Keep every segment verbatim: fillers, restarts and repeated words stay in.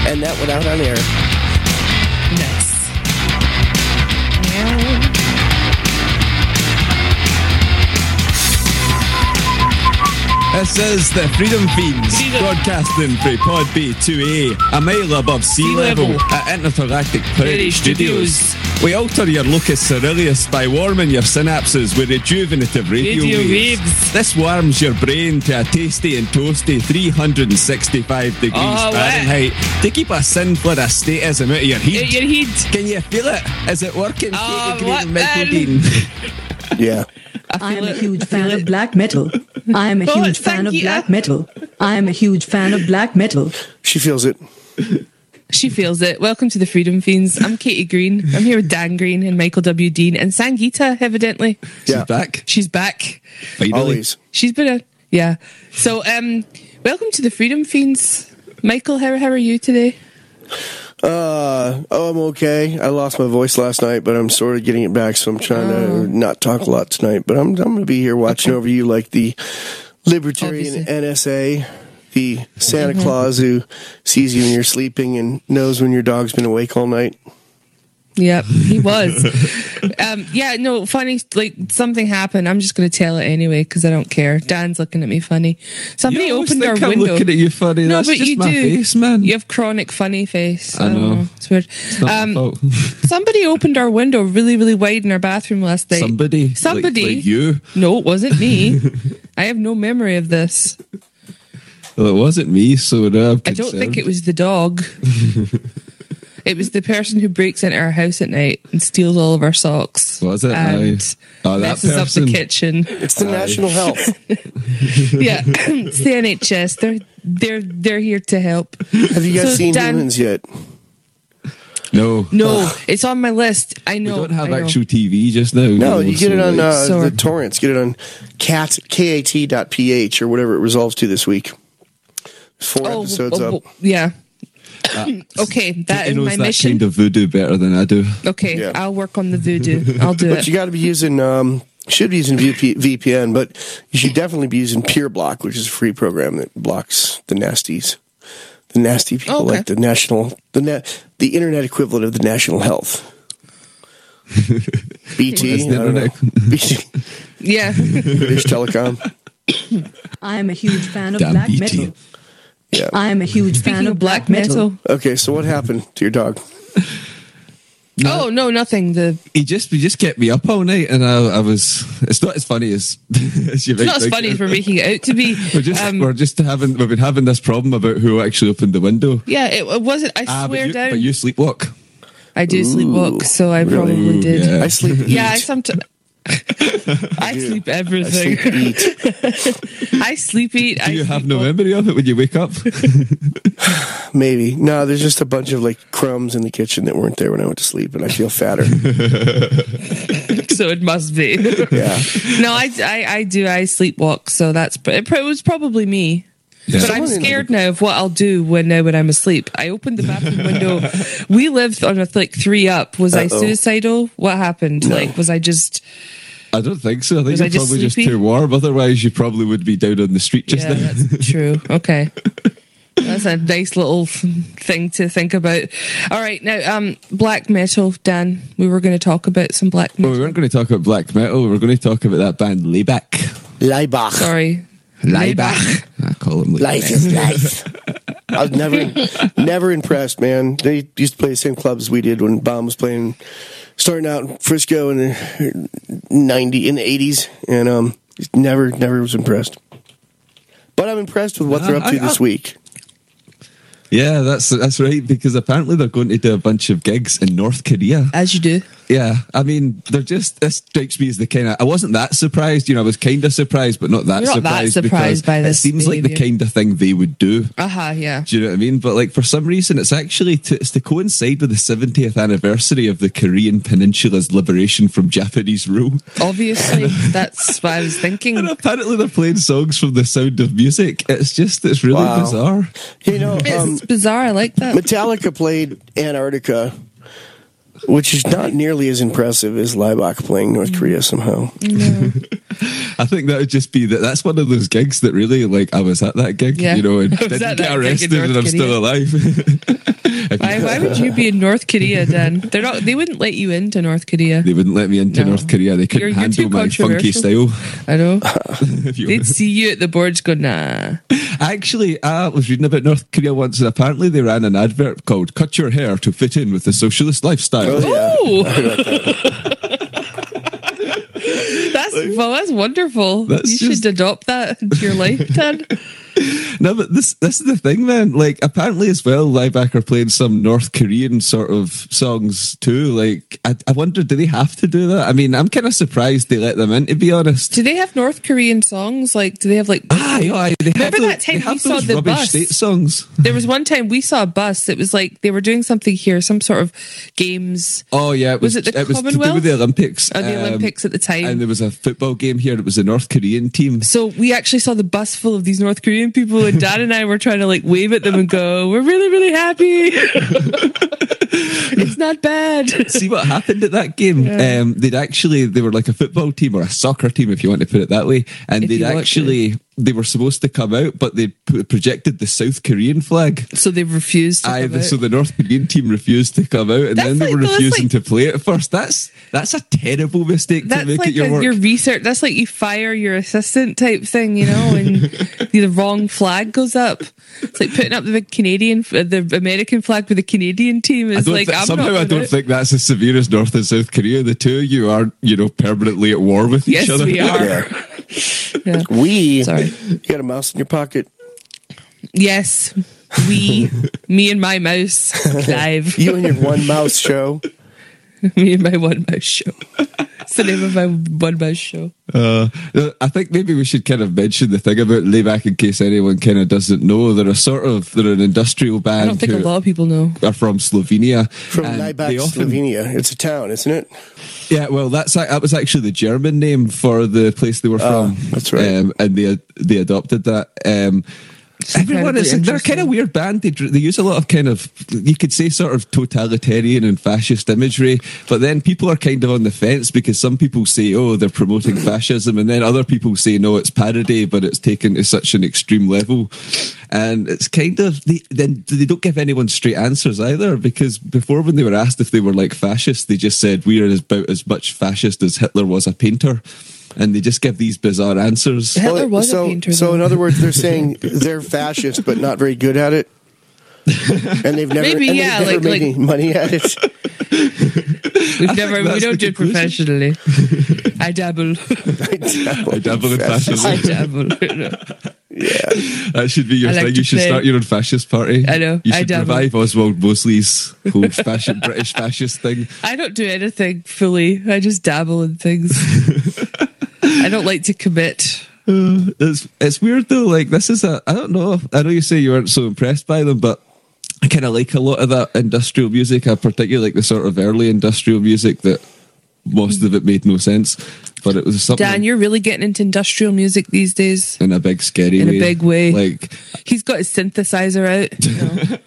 And that went out on air. Nice. This is the Freedom Fiends, Freedom. broadcasting from Pod B two A, a mile above sea, Sea level, level. at Intergalactic Prairie Prairie Studios. Studios. We alter your locus ceruleus by warming your synapses with rejuvenative radio, Radio waves. waves. This warms your brain to a tasty and toasty three hundred sixty-five degrees Oh, Fahrenheit to keep a sinful escapism out of your heat. Get your heat. Can you feel it? Is it working? Oh, Katie Green what and Michael then? Dean? Yeah. I I am feel a it. huge I fan feel of it. black metal. I am a Oh, huge fan of thank you. black metal. I am a huge fan of black metal. She feels it. She feels it. Welcome to the Freedom Fiends. I'm Katie Green. I'm here with Dan Green and Michael W. Dean and Sangeeta, evidently. She's Yeah. back. She's back. Finally. Always. She's been a yeah. So um, welcome to the Freedom Fiends, Michael. How how are you today? Uh, oh, I'm okay. I lost my voice last night, but I'm sort of getting it back, so I'm trying Oh. to not talk a lot tonight. But I'm I'm going to be here watching over you like the libertarian Obviously. N S A, the Santa Mm-hmm. Claus who sees you when you're sleeping and knows when your dog's been awake all night. Yep, he was. um, yeah, no, funny. Like something happened. I'm just going to tell it anyway because I don't care. Dan's looking at me funny. Somebody You always opened our think I'm window. looking at you funny. No, That's but just you my do. face, man. You have chronic funny face. I don't know. It's weird. It's not Um, my fault. somebody opened our window really, really wide in our bathroom last night. Somebody. Somebody. Like, like you. No, it wasn't me. I have no memory of this. Well, it wasn't me, so no, I'm I don't think it was the dog. It was the person who breaks into our house at night and steals all of our socks. Was it? And Aye. Oh, that messes up person. the kitchen. It's the national health. Yeah, it's the N H S. They're they're they're here to help. Have you guys So, seen Dan- humans yet? No. No, it's on my list. I We know. don't have I know. actual T V just now. No, you you know, get it so, on like, uh, Sorry. the torrents. Get it on cat K A T dot P H or whatever it resolves to this week. Four Oh, episodes oh, up. oh, yeah. Okay, that Katie is knows my that mission. kind of voodoo better than I do. Okay, Yeah. I'll work on the voodoo. I'll do But it. you got to be using, um, should be using V P- V P N, but you should definitely be using PureBlock, which is a free program that blocks the nasties, the nasty people, Okay. like the national, the na- the internet equivalent of the national health. B T, That's the I don't know. internet. B T, Yeah. British Telecom. I am a huge fan of Damn black B T. metal. Yeah. I am a huge fan Speaking of of black metal. Okay, so what happened to your dog? Oh no, nothing. The He just, he just kept me up all night, and I, I was. It's not as funny as, as you it's might not as think funny it as we're is. making it out to be. We're just, Um, we're just having, we've been having this problem about who actually opened the window. yeah, it, it wasn't. I Ah, swear but you, down. but you sleepwalk. I do sleepwalk, so I really? probably did. Yeah. I sleep. Yeah, I eat. sometimes. I do. sleep I everything. sleep eat. I sleep eat. Do I you have sleep no walk. memory of it when you wake up? Maybe. No, there's just a bunch of like crumbs in the kitchen that weren't there when I went to sleep, and I feel fatter. So it must be. Yeah. No, I, I, I do. I sleepwalk, so that's it. pro- It was probably me. Yeah. But I'm Someone in- scared now of what I'll do when now when I'm asleep. I opened the bathroom window. We lived on a like three up. Was I Uh-oh. suicidal? What happened? No. Like, was I just? I don't think so. I think Was you're I just probably just sleepy? too warm. Otherwise, you probably would be down on the street just Yeah, now. that's true. Okay. That's a nice little thing to think about. All right, now um, black metal, Dan. We were going to talk about some black Well, metal. we weren't going to talk about black metal. We were going to talk about that band Laibach. Leibach. Sorry, Laibach. I call him Life Laibach. is life. I was never, never impressed, man. They used to play the same clubs as we did when Baum was playing, starting out in Frisco in the ninety in the eighties, and um, just never, never was impressed. But I'm impressed with what they're up to I- I- this week. Yeah, that's that's right. Because apparently they're going to do a bunch of gigs in North Korea. as you do. Yeah, I mean, they're just. This strikes me as the kind of. I wasn't that surprised. You know, I was kind of surprised, but not that You're not that surprised. surprised because by this It seems like the behaviour. kind of thing they would do. Uh huh. Yeah. Do you know what I mean? But like for some reason, it's actually to, it's to coincide with the seventieth anniversary of the Korean Peninsula's liberation from Japanese rule. Obviously, that's what I was thinking. And apparently, they're playing songs from The Sound of Music. It's just, it's really Wow. bizarre. You know, um, It's bizarre. I like that. Metallica played Antarctica which is not nearly as impressive as Laibach playing North Korea somehow. No. I think that would just be that. That's one of those gigs that really, like, I was at that gig, Yeah. you know, and I was didn't at get that gig in arrested, North and I'm still Korea. alive. If Why, you- why would you be in North Korea then? They're not. They wouldn't let you into North Korea. They wouldn't let me into No. North Korea. They couldn't You're- you're handle too my funky controversial. style. I know. If you- They'd see you at the boards go, nah. Actually, I was reading about North Korea once, and apparently they ran an advert called "Cut Your Hair to Fit In with the Socialist Lifestyle." Oh, yeah. Oh! That's well, that's wonderful. That's you just- should adopt that into your life, Dan. No, but this this is the thing, man. Like, apparently as well, Laibach are playing some North Korean sort of songs too. Like, I, I wonder, do they have to do that? I mean, I'm kind of surprised they let them in, to be honest. Do they have North Korean songs? Like, do they have like? Ah, yeah, they have Remember those, that time they have we saw those the rubbish bus? state songs. There was one time we saw a bus. It was like they were doing something here, some sort of games. Oh yeah, it was, Was it the it was to do Commonwealth? with the Olympics. Oh, the Um, Olympics at the time. and there was a football game here. It was the North Korean team. So we actually saw the bus full of these North Korean people, and Dad and I were trying to like wave at them and go, "We're really, really happy. It's not bad." See what happened at that game? Yeah. Um, they'd actually, they were like a football team or a soccer team, if you want to put it that way. And If they'd you want actually, they were supposed to come out, but they p- projected the South Korean flag. So they refused to Aye, come the, out. so the North Korean team refused to come out, and That's then they like- were no, that's refusing like- to play it first. That's that's a terrible mistake to That's make like at your a, work. your research. That's like you fire your assistant type thing, you know, and the wrong flag goes up. It's like putting up the big Canadian, uh, the American flag with the Canadian team. I Is don't like thi- I'm somehow not I doing don't it. think that's as severe as North and South Korea. The two of you are, you know, permanently at war with Yes, each other. we are. Yeah. Yeah. We, Sorry. you got a mouse in your pocket. Yes, we, me and my mouse, Clive. You and your one mouse show. Me and my one mouse show. It's the name of my one mouse show. Uh, I think maybe we should kind of mention the thing about Laibach in case anyone kind of doesn't know. They're a sort of, they're an industrial band I don't think a who lot of people know. are from Slovenia. From and Laibach, they often- Slovenia. It's a town, isn't it? Yeah, well, that's that was actually the German name for the place they were Oh, from. that's right. Um, and they they adopted that. Um, everyone incredibly is they're a interesting. kind of weird band. They dr- they use a lot of kind of, you could say, sort of totalitarian and fascist imagery. But then people are kind of on the fence because some people say, oh, they're promoting fascism, and then other people say, no, it's parody, but it's taken to such an extreme level. And it's kind of, they, then they don't give anyone straight answers either, because before, when they were asked if they were like fascists, they just said, we are about as much fascist as Hitler was a painter. And they just give these bizarre answers. Hitler was so, a painter. so though. in other words, they're saying they're fascist, but not very good at it. And they've never, Maybe, and yeah, they've never like- made like- any money at it. We've never, we that's don't the do it conclusion. professionally. I dabble. I dabble in fascism. I dabble. Yeah. That should be your I like thing. to You should play. start your own fascist party. I know, You I should dabble. revive Oswald Mosley's whole fascist, British fascist thing. I don't do anything fully. I just dabble in things. I don't like to commit. It's it's weird though. Like, this is a, I don't know. I know you say you weren't so impressed by them, but I kind of like a lot of that industrial music. I particularly like the sort of early industrial music that most of it made no sense, but it was something Dan, you're really getting into industrial music these days. in a big scary In a way. big way. Like, He's got his synthesizer out. You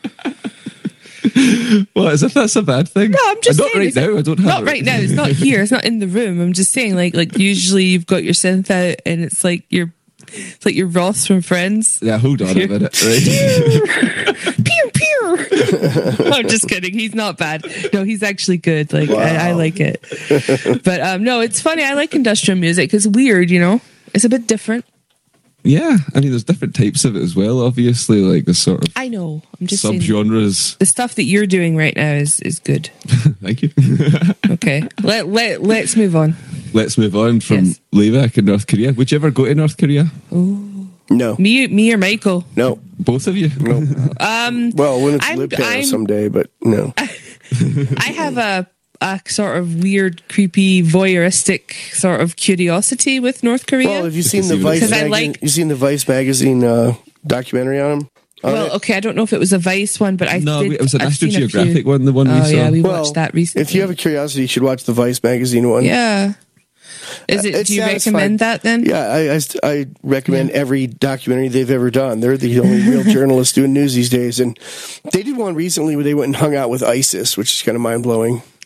know. well, as if that's a bad thing. No, I'm just not saying. right it's now. I don't have not it. right now. It's not here. It's not in the room. I'm just saying, like, like usually you've got your synth out, and it's like you're, it's like your Ross from Friends. Yeah, hold on a minute. Right? Pew pew. I'm just kidding. He's not bad. No, he's actually good. Like I, I like it. But um, no, it's funny. I like industrial music. It's weird, you know. It's a bit different. Yeah, I mean, there's different types of it as well. Obviously, like the sort of I know. I'm just saying. subgenres. The stuff that you're doing right now is is good. Thank you. Okay, let let let's move on. Let's move on from Yes. Laibach in North Korea. Would you ever go to North Korea? No. Me, me or Michael? No. Both of you? No. Um, Well, when it's I'm- live there I'm- someday, but no. I have a a sort of weird, creepy, voyeuristic sort of curiosity with North Korea. Well, have you Just seen to the see what Vice it's like. 'Cause I magazine? like- You seen the Vice magazine uh, documentary on him? On Well, it? okay, I don't know if it was a Vice one, but I No, did, it was a I've National seen a few. Geographic one, the one we Oh saw. yeah, we Well, watched that recently. If you have a curiosity, you should watch the Vice magazine one. yeah, is it? It's do you satisfying. recommend that then? Yeah, I, I, I recommend every documentary they've ever done. They're the only real journalists doing news these days. And they did one recently where they went and hung out with ISIS, which is kind of mind blowing.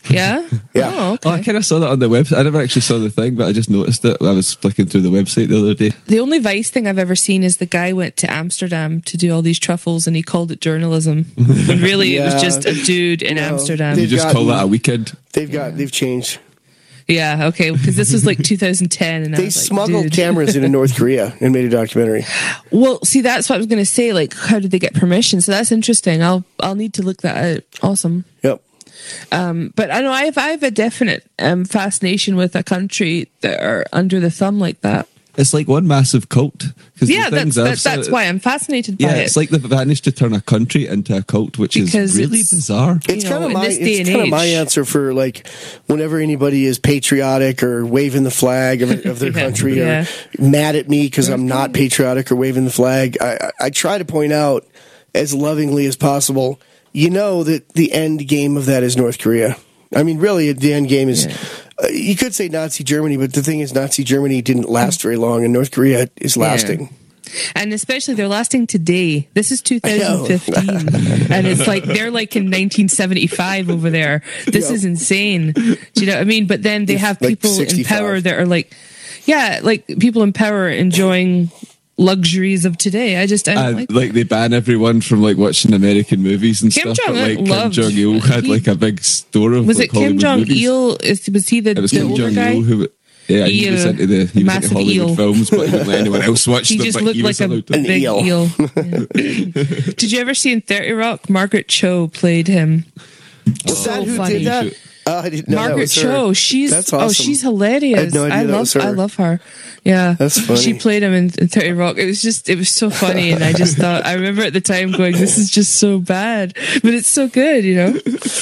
Yeah? Yeah. Oh, okay. Oh, I kind of saw that on the website. I never actually saw the thing, but I just noticed it. I was flicking through the website the other day. The only Vice thing I've ever seen is the guy went to Amsterdam to do all these truffles and he called it journalism. When really it Yeah. was just a dude in No, Amsterdam. they- You just gotten- call that a weekend. They've got they've changed. Yeah, okay, because this was like two thousand ten and I They was like, smuggled dude. cameras into North Korea and made a documentary. Well, see, that's what I was going to say. Like, how did they get permission? So that's interesting. I'll I'll need to look that out. Awesome. Yep. Um, but I know I have I have a definite um, fascination with a country that are under the thumb like that. It's like one massive cult. 'Cause the Yeah, that's things I've that, that's said- why I'm fascinated by Yeah, it. it's like they've managed to turn a country into a cult, which Because is really it's- bizarre. It's You know, kind of in my this day it's and kind of my age. answer for like whenever anybody is patriotic or waving the flag of, of their Yeah, country yeah. or mad at me because I'm not patriotic or waving the flag. I, I, I try to point out as lovingly as possible. You know that the end game of that is North Korea. I mean, really, the end game is. Yeah. Uh, you could say Nazi Germany, but the thing is, Nazi Germany didn't last very long, and North Korea is lasting. And especially they're lasting today. This is two thousand fifteen. And it's like they're like in nineteen seventy-five over there. This Yeah. is insane. Do you know what I mean? But then they It's have like people in sixty-five. power that are like, yeah, like people in power enjoying luxuries of today. I just, I don't And like like they ban everyone from like watching American movies and Kim stuff. But Jong-un like Kim loved- Jong Il had he- like a big store of Was like, it Kim Hollywood Jong movies. Il? Is was he the, It was the Kim older Jong guy? Il who. Yeah, he was Eel. into the he was Massive into Hollywood eel. films, but he wouldn't let anyone else watch He them. just but looked he was like a allowed to. An big eel. eel. Yeah. Did you ever see in thirty Rock? Margaret Cho played him. Was So that who funny. did that? Oh, I didn't know that Margaret was her. Cho, she's That's oh, awesome. she's hilarious. I had no idea that love was her. I love her. Yeah, That's funny. She played him in, in thirty Rock. It was just it was so funny, and I just thought I remember at the time going, "This is just so bad," but it's so good, you know.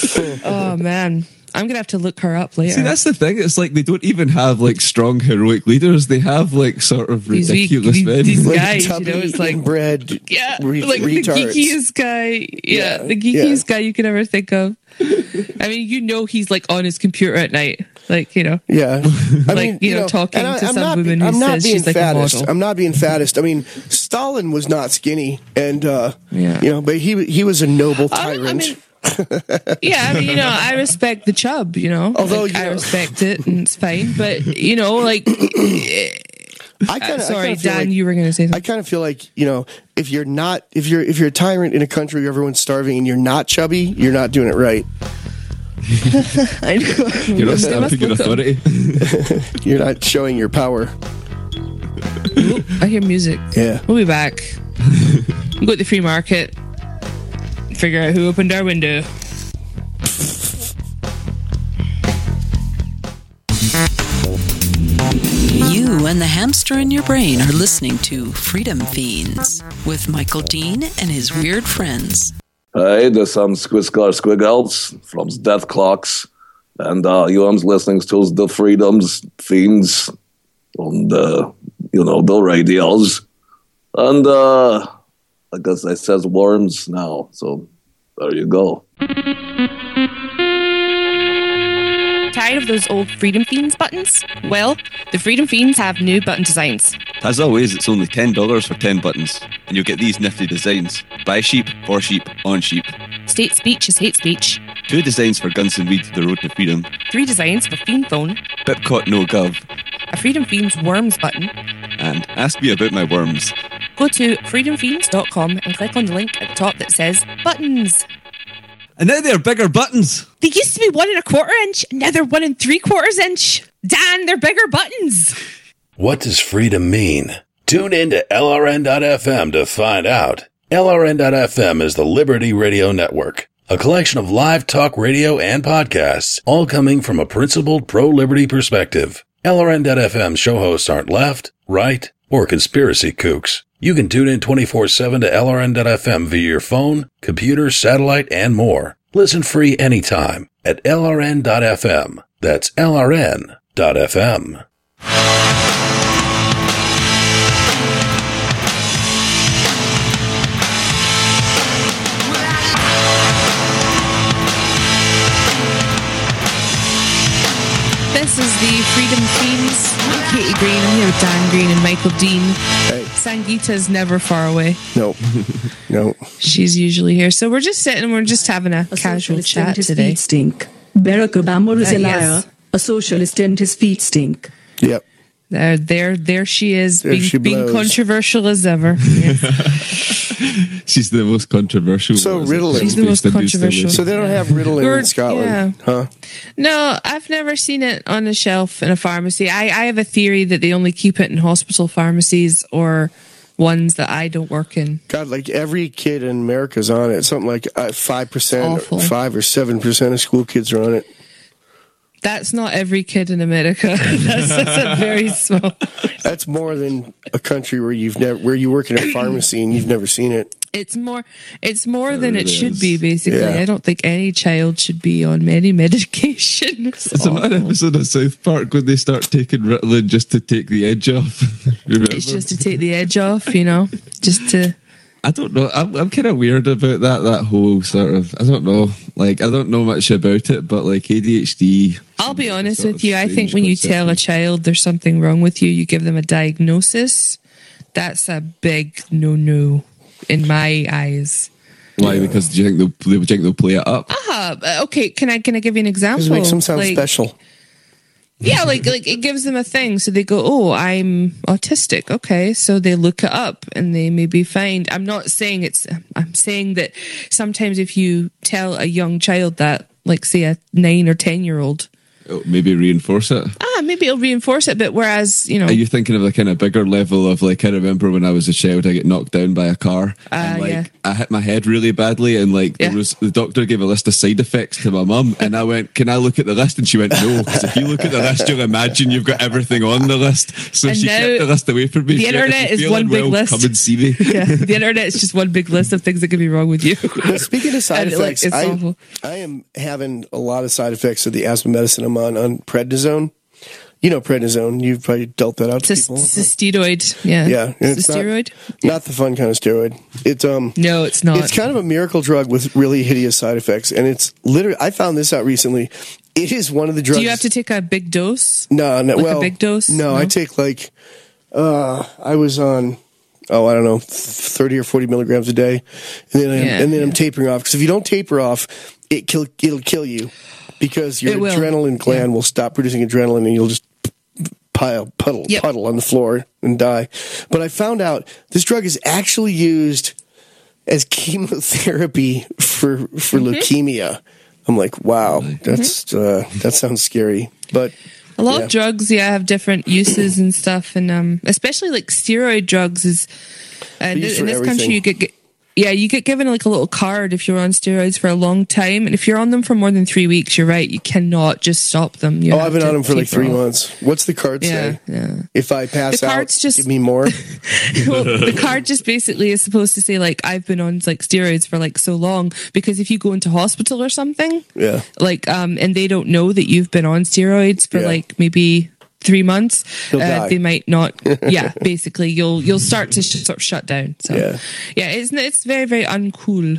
Oh man, I'm gonna have to look her up later. See, that's the thing. It's like they don't even have like strong heroic leaders. They have like sort of These weak- ridiculous these- men. these Like guys, you tubby, know, it's like inbred yeah, re- like retards. the geekiest guy. Yeah, Yeah, the geekiest yeah. guy you could ever think of. I mean, you know, he's like on his computer at night, like you know. Yeah, I Like, you know, talking and to some not, woman who I'm not says being she's like a fattest. model. I'm not being fattest. I mean, Stalin was not skinny, and uh, Yeah. you know, but he he was a noble I- tyrant. I mean, yeah, I mean, you know, I respect the chub, you know. Although, Like, you I know- respect it and it's fine, but you know, like, I kind of sorry, feel Dan, like, you were going to say I something. kind of feel like you know, if you're not, if you're if you're a tyrant in a country where everyone's starving and you're not chubby, you're not doing it right. I know. You're not They must stamping your look up- authority. You're not showing your power. Ooh, I hear music. Yeah. We'll be back. We'll go to the free market. Figure out who opened our window. You and the hamster in your brain are listening to Freedom Fiends with Michael Dean and his weird friends. Hey, there's some Squiscar Squiggles from Death Clocks, and uh, you are listening to the Freedoms Fiends on the, you know, the radios. And uh, I guess I says worms now, so there you go. Tired of those old Freedom Fiends buttons? Well, the Freedom Fiends have new button designs. As always, it's only ten dollars for ten buttons, and you'll get these nifty designs. By sheep, for sheep, on sheep. State speech is hate speech. Two designs for Guns and Weed, The Road to Freedom. Three designs for Fiend Phone. Bipcot No Gov. A Freedom Fiends Worms button. And Ask Me About My Worms. Go to freedom fiends dot com and click on the link at the top that says Buttons. And now they're bigger buttons. They used to be one and a quarter inch, and now they're one and three quarters inch. Dan, they're bigger buttons. What does freedom mean? Tune in to L R N dot F M to find out. L R N dot F M is the Liberty Radio Network, a collection of live talk radio and podcasts, all coming from a principled pro-liberty perspective. L R N dot F M show hosts aren't left, right, or conspiracy kooks. You can tune in twenty-four seven to L R N dot F M via your phone, computer, satellite, and more. Listen free anytime at L R N dot F M. That's L R N dot F M. This is the Freedom Fiends. I'm Katie Green. I'm here with Dan Green and Michael Dean. Hey. Sangeeta's never far away. No, no. She's usually here. So we're just sitting and we're just having a A casual socialist chat and his today. feet stink. Barack Obama is Uh, a liar, yes. a socialist, and his feet stink. Yep. There, there, there she is, There being, she being blows. controversial as ever. Yes. She's the most controversial. So what is it? Ritalin. She's the most Based on news controversial. So they don't have Ritalin We're- in Scotland, yeah. huh? No, I've never seen it on a shelf in a pharmacy. I, I have a theory that they only keep it in hospital pharmacies or ones that I don't work in. God, like every kid in America's on it. Something like uh, five percent, Awful. five or seven percent of school kids are on it. That's not every kid in America. That's, that's a very small. That's more than a country where you've never, where you work in a pharmacy and you've never seen it. It's more. It's more than it it should is. be. Basically, Yeah. I don't think any child should be on many medication. It's It's an awful. episode of South Park when they start taking Ritalin just to take the edge off. Remember? It's just to take the edge off, you know, just to. I don't know. I'm, I'm kind of weird about that. That whole sort of. I don't know. Like I don't know much about it, but like A D H D. I'll be honest sort with of you. I think strange when you concept. tell a child there's something wrong with you, you give them a diagnosis. That's a big no-no in my eyes. Why? Because do you think they'll, do you think they'll play it up? Uh, okay, can I can I give you an example? It makes them sound Like- special. Yeah, like like it gives them a thing. So they go, "Oh, I'm autistic." Okay, so they look it up and they maybe find. I'm not saying it's. I'm saying that sometimes if you tell a young child that, like say a nine or ten year old, Oh, maybe reinforce it. ah, maybe it'll reinforce it. But whereas you know, Are you thinking of the kind of bigger level of like I remember when I was a child I get knocked down by a car and Ah, like yeah. I hit my head really badly and like Yeah. there was the doctor gave a list of side effects to my mum and I went, can I look at the list? And she went, no, because if you look at the list you'll imagine you've got everything on the list. So And she now kept the list away from me. the She went, internet "If you're is one feeling big well, list." Come and see me. yeah, the internet is just one big list of things that could be wrong with you. But speaking of side And, like, effects, it's I, awful. I am having a lot of side effects of the asthma medicine I'm on, on prednisone. You know prednisone. You've probably dealt that out to It's a, people. it's a steroid. Yeah, Yeah, and it's, it's a not- steroid. Not the fun kind of steroid. It's um No, it's not. It's kind of a miracle drug with really hideous side effects, and it's literally. I found this out recently. It is one of the drugs. Do you have to take a big dose? No, no. like a well, big dose? No, No? I take like. Uh, I was on. Oh, I don't know, thirty or forty milligrams a day, and then I'm, Yeah, and then I'm yeah. tapering off because if you don't taper off, it kill it'll kill you because your It will. adrenaline gland Yeah. will stop producing adrenaline and you'll just pile puddle Yep. puddle on the floor and die. But I found out this drug is actually used as chemotherapy for for Mm-hmm. leukemia. I'm like, wow, that's uh, that sounds scary, but. A lot Yeah. of drugs, yeah, have different uses and stuff, and um, especially like steroid drugs is. Uh, in used in for this country, everything. you get, get yeah, you get given like a little card if you're on steroids for a long time, and if you're on them for more than three weeks, you're right, you cannot just stop them. You Oh, have I've been to on them for like taper three off. months. What's the card Yeah, say? yeah. If I pass The out, card's just- give me more. Well, the card just basically is supposed to say like I've been on like steroids for like so long, because if you go into hospital or something, Yeah. like um, and they don't know that you've been on steroids for Yeah. like maybe three months, You'll uh, die. they might not. Yeah, basically, you'll you'll start to sh- sort of shut down. So Yeah. yeah, it's it's very very uncool.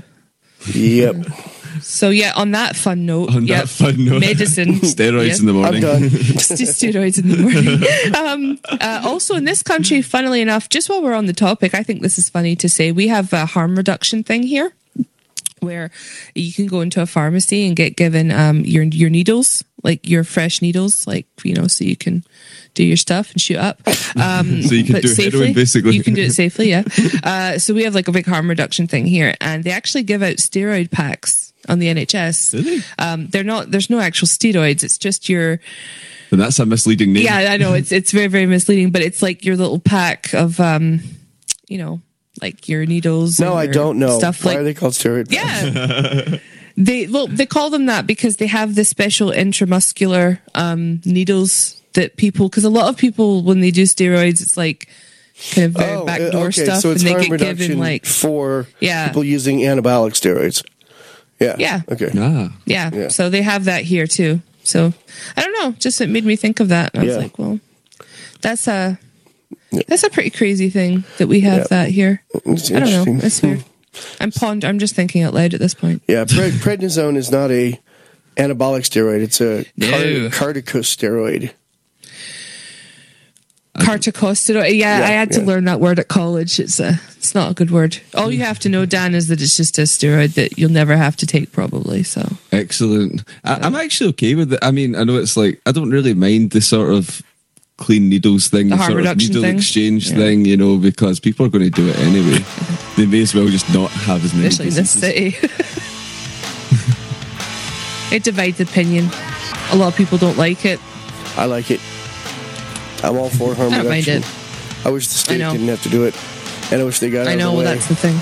Yep. So yeah, on that fun note, On yep, that fun note. medicine, Steroids yeah. in the I'm morning. done. Just do steroids in the morning. Um, uh, also, in this country, funnily enough, just while we're on the topic, I think this is funny to say, we have a harm reduction thing here, where you can go into a pharmacy and get given um, your your needles, like your fresh needles, like you know, so you can do your stuff and shoot up. Um, So you can but do heroin, basically. You can do it safely, yeah. Uh, so we have like a big harm reduction thing here, and they actually give out steroid packs on the N H S. Do they? Um, they're not. There's no actual steroids. It's just your. And that's a misleading name. Yeah, I know it's it's very very misleading, but it's like your little pack of um, you know, like your needles. No, and I your don't know. stuff Why like are they called steroid? yeah. They well they call them that because they have this special intramuscular um, needles that people, because a lot of people when they do steroids, it's like kind of very Oh, backdoor okay. stuff, So it's and they harm get reduction given like for Yeah. people using anabolic steroids. Yeah. Yeah. Okay. Ah. yeah. Yeah. So they have that here too. So I don't know, just it made me think of that. And I was Yeah. like, well, that's a that's a pretty crazy thing that we have Yeah. that here. It's I don't know. interesting. It's weird. I'm pond. I'm just thinking out loud at this point. Yeah, pred- prednisone is not a anabolic steroid. It's a No. card- corticosteroid. Corticosteroid. Yeah, Yeah, I had to yeah. learn that word at college. It's a, it's not a good word. All you have to know, Dan, is that it's just a steroid that you'll never have to take, probably. So Excellent. I, I'm actually okay with it. I mean, I know it's like, I don't really mind the sort of clean needles thing, The the harm sort of reduction needle thing. exchange Yeah. thing, you know, because people are going to do it anyway. They may as well just not have as many especially in this diseases. city. It divides opinion. A lot of people don't like it. I like it. I'm all for harm I don't mind reduction. it. I wish the state know. didn't have to do it, and I wish they got it I out know, of the well, way. that's the thing.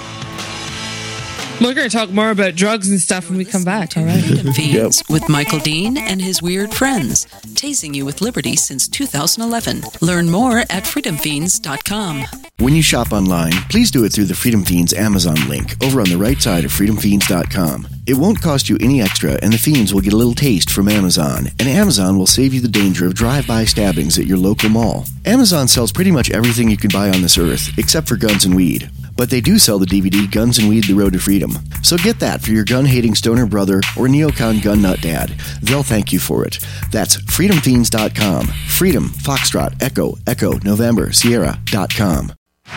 We're going to talk more about drugs and stuff when we come back, all right? Freedom Fiends with Michael Dean and his weird friends, tasing you with liberty since two thousand eleven. Learn more at freedom fiends dot com. When you shop online, please do it through the Freedom Fiends Amazon link over on the right side of freedom fiends dot com. It won't cost you any extra, and the Fiends will get a little taste from Amazon, and Amazon will save you the danger of drive-by stabbings at your local mall. Amazon sells pretty much everything you can buy on this earth, except for guns and weed. But they do sell the D V D Guns and Weed: The Road to Freedom. So get that for your gun-hating stoner brother or neocon gun nut dad. They'll thank you for it. That's freedom fiends dot com. Freedom, Foxtrot, Echo, Echo, November, Sierra dot com.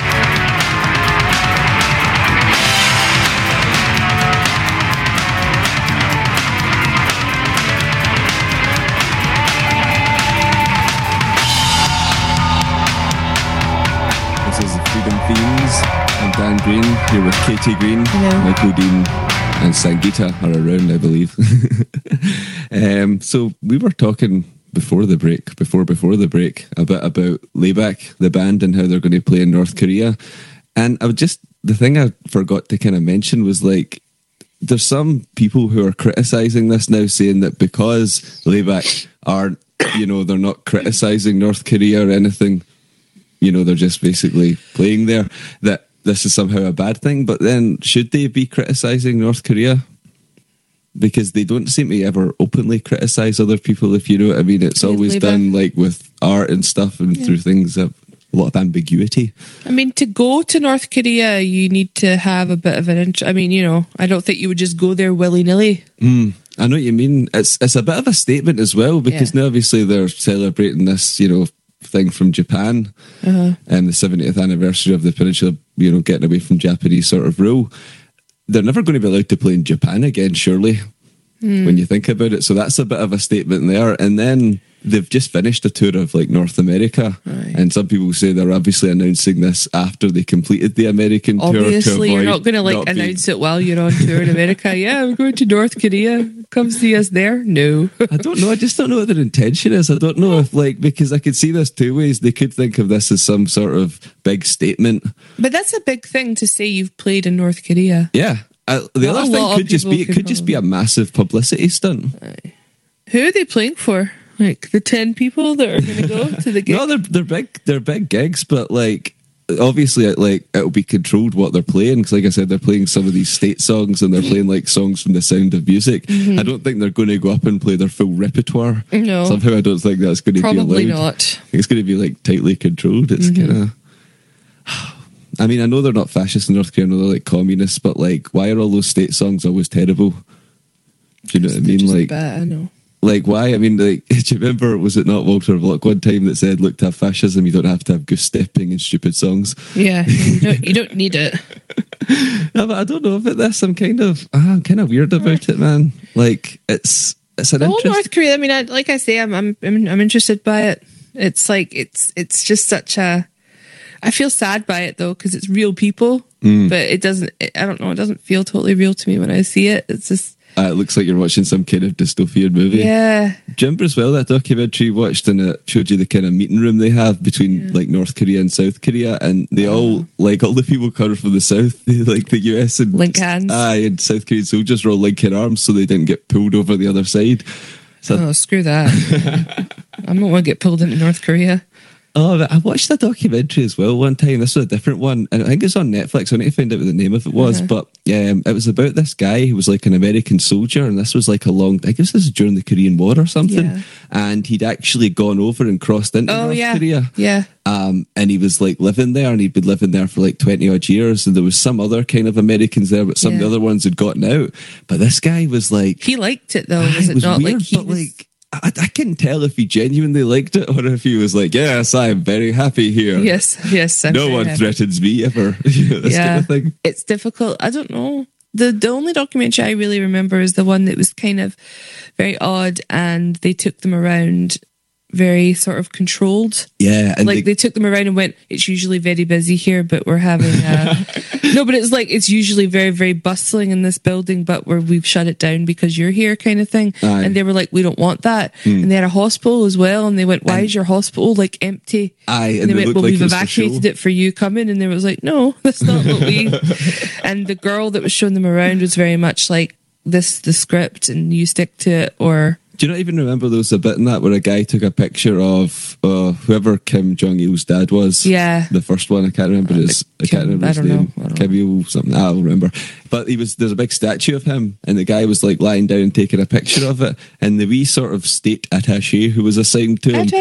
This is the Freedom Fiends. I'm Dan Green, here with Katie Green, Hello. Michael Dean, and Sangita are around, I believe. um, so we were talking before the break, before before the break, a bit about Layback, the band, and how they're going to play in North Korea. And I would just, the thing I forgot to kind of mention was like, there's some people who are criticising this now, saying that because Layback aren't, you know, they're not criticising North Korea or anything, you know, they're just basically playing there, that this is somehow a bad thing. But then should they be criticising North Korea? Because they don't seem to ever openly criticise other people, if you know what I mean. It's Yeah, always Labour. done like with art and stuff and through things of a lot of ambiguity. I mean, to go to North Korea, you need to have a bit of an interest. I mean, you know, I don't think you would just go there willy-nilly. Mm, I know what you mean. It's it's a bit of a statement as well, because Yeah. now obviously they're celebrating this, you know, thing from Japan Uh-huh. and the seventieth anniversary of the peninsula, you know, getting away from Japanese sort of rule. They're never going to be allowed to play in Japan again, surely, when you think about it. So that's a bit of a statement there. And then they've just finished a tour of like North America, Right. and some people say they're obviously announcing this after they completed the American tour. to Obviously, you're avoid not going to like not being- announce it while you're on tour in America. Yeah, we're going to North Korea. Come see us there. No. I don't know. I just don't know what their intention is. I don't know if, like, because I could see this two ways. They could think of this as some sort of big statement. But that's a big thing to say you've played in North Korea. Yeah. Uh, the Not a other lot thing of could just people be it could could just be a massive publicity stunt. Who are they playing for? Like the ten people that are going to go to the gig? No, they're they're big they're big gigs, but like obviously, it, like it'll be controlled what they're playing, because, like I said, they're playing some of these state songs and they're playing like songs from The Sound of Music. Mhm. I don't think they're going to go up and play their full repertoire. No. Somehow, I don't think that's going to Probably be allowed. not. I think it's going to be like tightly controlled. It's Mhm. kind of. I mean, I know they're not fascists in North Korea, I know they're like communists, but like, why are all those state songs always terrible? Do you know what I mean? Just Like, bad, I know. like why? I mean, like, do you remember? Was it not Walter Block one time that said, "Look, to have fascism, you don't have to have goose stepping and stupid songs." Yeah, you don't, you don't need it. No, but I don't know about this. I'm kind of, ah, I'm kind of weird about it, man. Like, it's it's an The whole interest. North Korea. I mean, I, like I say, I'm, I'm I'm I'm interested by it. It's like it's it's just such a. I feel sad by it though, because it's real people, Mm. but it doesn't. It, I don't know. It doesn't feel totally real to me when I see it. It's just Uh, it looks like you're watching some kind of dystopian movie. yeah. Do you remember as well that documentary you watched, and it showed you the kind of meeting room they have between like North Korea and South Korea, and they all, like all the people coming from the South, they, like the U S and Link hands. aye, and South Korean soldiers were all linking arms so they didn't get pulled over the other side. So, Oh, screw that! I don't want to get pulled into North Korea. oh, but I watched a documentary as well one time. This was a different one, and I think it's on Netflix. I need to find out what the name of it was, Uh-huh. but um, it was about this guy who was like an American soldier, and this was like a long. I guess this is during the Korean War or something, Yeah. and he'd actually gone over and crossed into Oh North yeah, Korea. yeah. Um, and he was like living there, and he'd been living there for like twenty odd years, and there was some other kind of Americans there, but some of the Yeah. other ones had gotten out. But this guy was like, He liked it though. Was Aye, it, it was not weird, like he but was, like I, I couldn't tell if he genuinely liked it or if he was like, yes, I am very happy here. Yes, yes. I'm no very one happy. threatens me ever. You know, this yeah, kind of thing. It's difficult. I don't know. The the only documentary I really remember is the one that was kind of very odd, and they took them around very sort of controlled. Yeah, and like they, they took them around and went, it's usually very busy here, but we're having uh no, but it's like it's usually very, very bustling in this building, but where we've shut it down because you're here, kind of thing. Aye. And they were like, we don't want that. Mm. And they had a hospital as well, and they went, why And- is your hospital like empty? Aye, And, and they they went, looked well, like we've it was for evacuated show. it for you coming. And they was like, no, that's not what we. And the girl that was showing them around was very much like, this the script and you stick to it, or do you not even remember there was a bit in that where a guy took a picture of uh, whoever Kim Jong Il's dad was? Yeah. the first one. I can't remember his. I can't Kim- remember I his don't know. name. I don't Kim Il something. I don't remember. But he was. There's a big statue of him, and the guy was like lying down and taking a picture of it. And the wee sort of state attaché who was assigned to him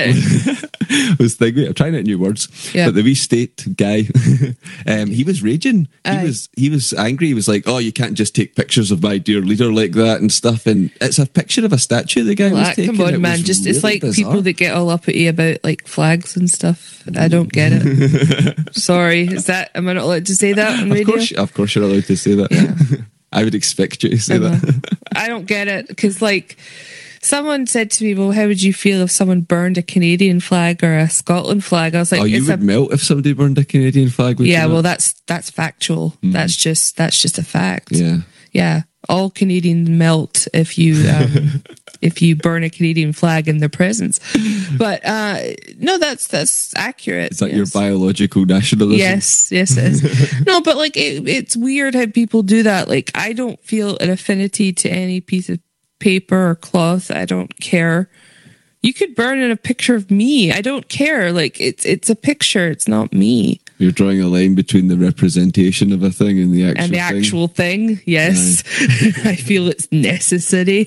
attaché. was thinking. I'm trying out new words. Yeah. But the wee state guy, um, he was raging. He Aye. was. He was angry. He was like, "Oh, you can't just take pictures of my dear leader like that and stuff." And it's a picture of a statue. The guy was Like, taking. come It on, man! was Just it's really like bizarre. people that get all up at you about like flags and stuff. I don't get it. Sorry, is that? Am I not allowed to say that on Of radio? course, of course, you're allowed to say that. Yeah. I would expect you to say Uh-huh. that. I don't get it because, like, someone said to me, "Well, how would you feel if someone burned a Canadian flag or a Scotland flag?" I was like, oh, you "It's would a melt if somebody burned a Canadian flag. Would yeah." you not? Well, that's that's factual. That's just that's just a fact. yeah. Yeah, all Canadians melt if you um, if you burn a Canadian flag in their presence. But uh, no, that's that's accurate. Is that yes. your biological nationalism? Yes, yes, it is. No, but like it, it's weird how people do that. Like I don't feel an affinity to any piece of paper or cloth. I don't care. You could burn in a picture of me. I don't care. Like it's it's a picture. It's not me. You're drawing a line between the representation of a thing and the actual And the thing. actual thing, yes. I feel it's necessary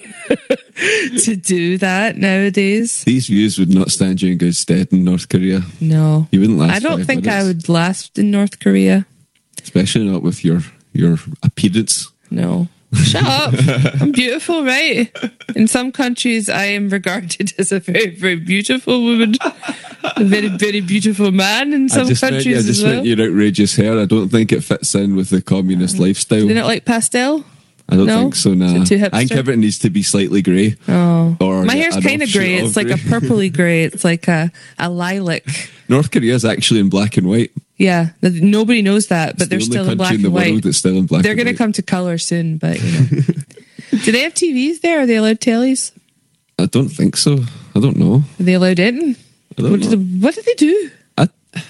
to do that nowadays. These views would not stand you in good stead in North Korea. No. You wouldn't last I don't five think I minutes. would last in North Korea. Especially not with your your appearance. No. Shut up. I'm beautiful, right? In some countries, I am regarded as a very, very beautiful woman. A very, very beautiful man in some I just meant, countries I just as well. meant your outrageous hair. I don't think it fits in with the communist lifestyle. They don't like pastel? I don't No? think so, nah. Is it too I think hipster? everything needs to be slightly grey. Oh. Or My an hair's kind of offshoot grey. of It's like a grey. purpley grey. It's like a, a lilac. North Korea is actually in black and white. Yeah, th- nobody knows that, but It's they're the only still in black country in the and white. world that's still in black They're and going to white. come to color soon, but you know. Do they have T Vs there? Are they allowed tellies? I don't think so. I don't know. Are they allowed in? I don't What do, know. they, what do they do? I,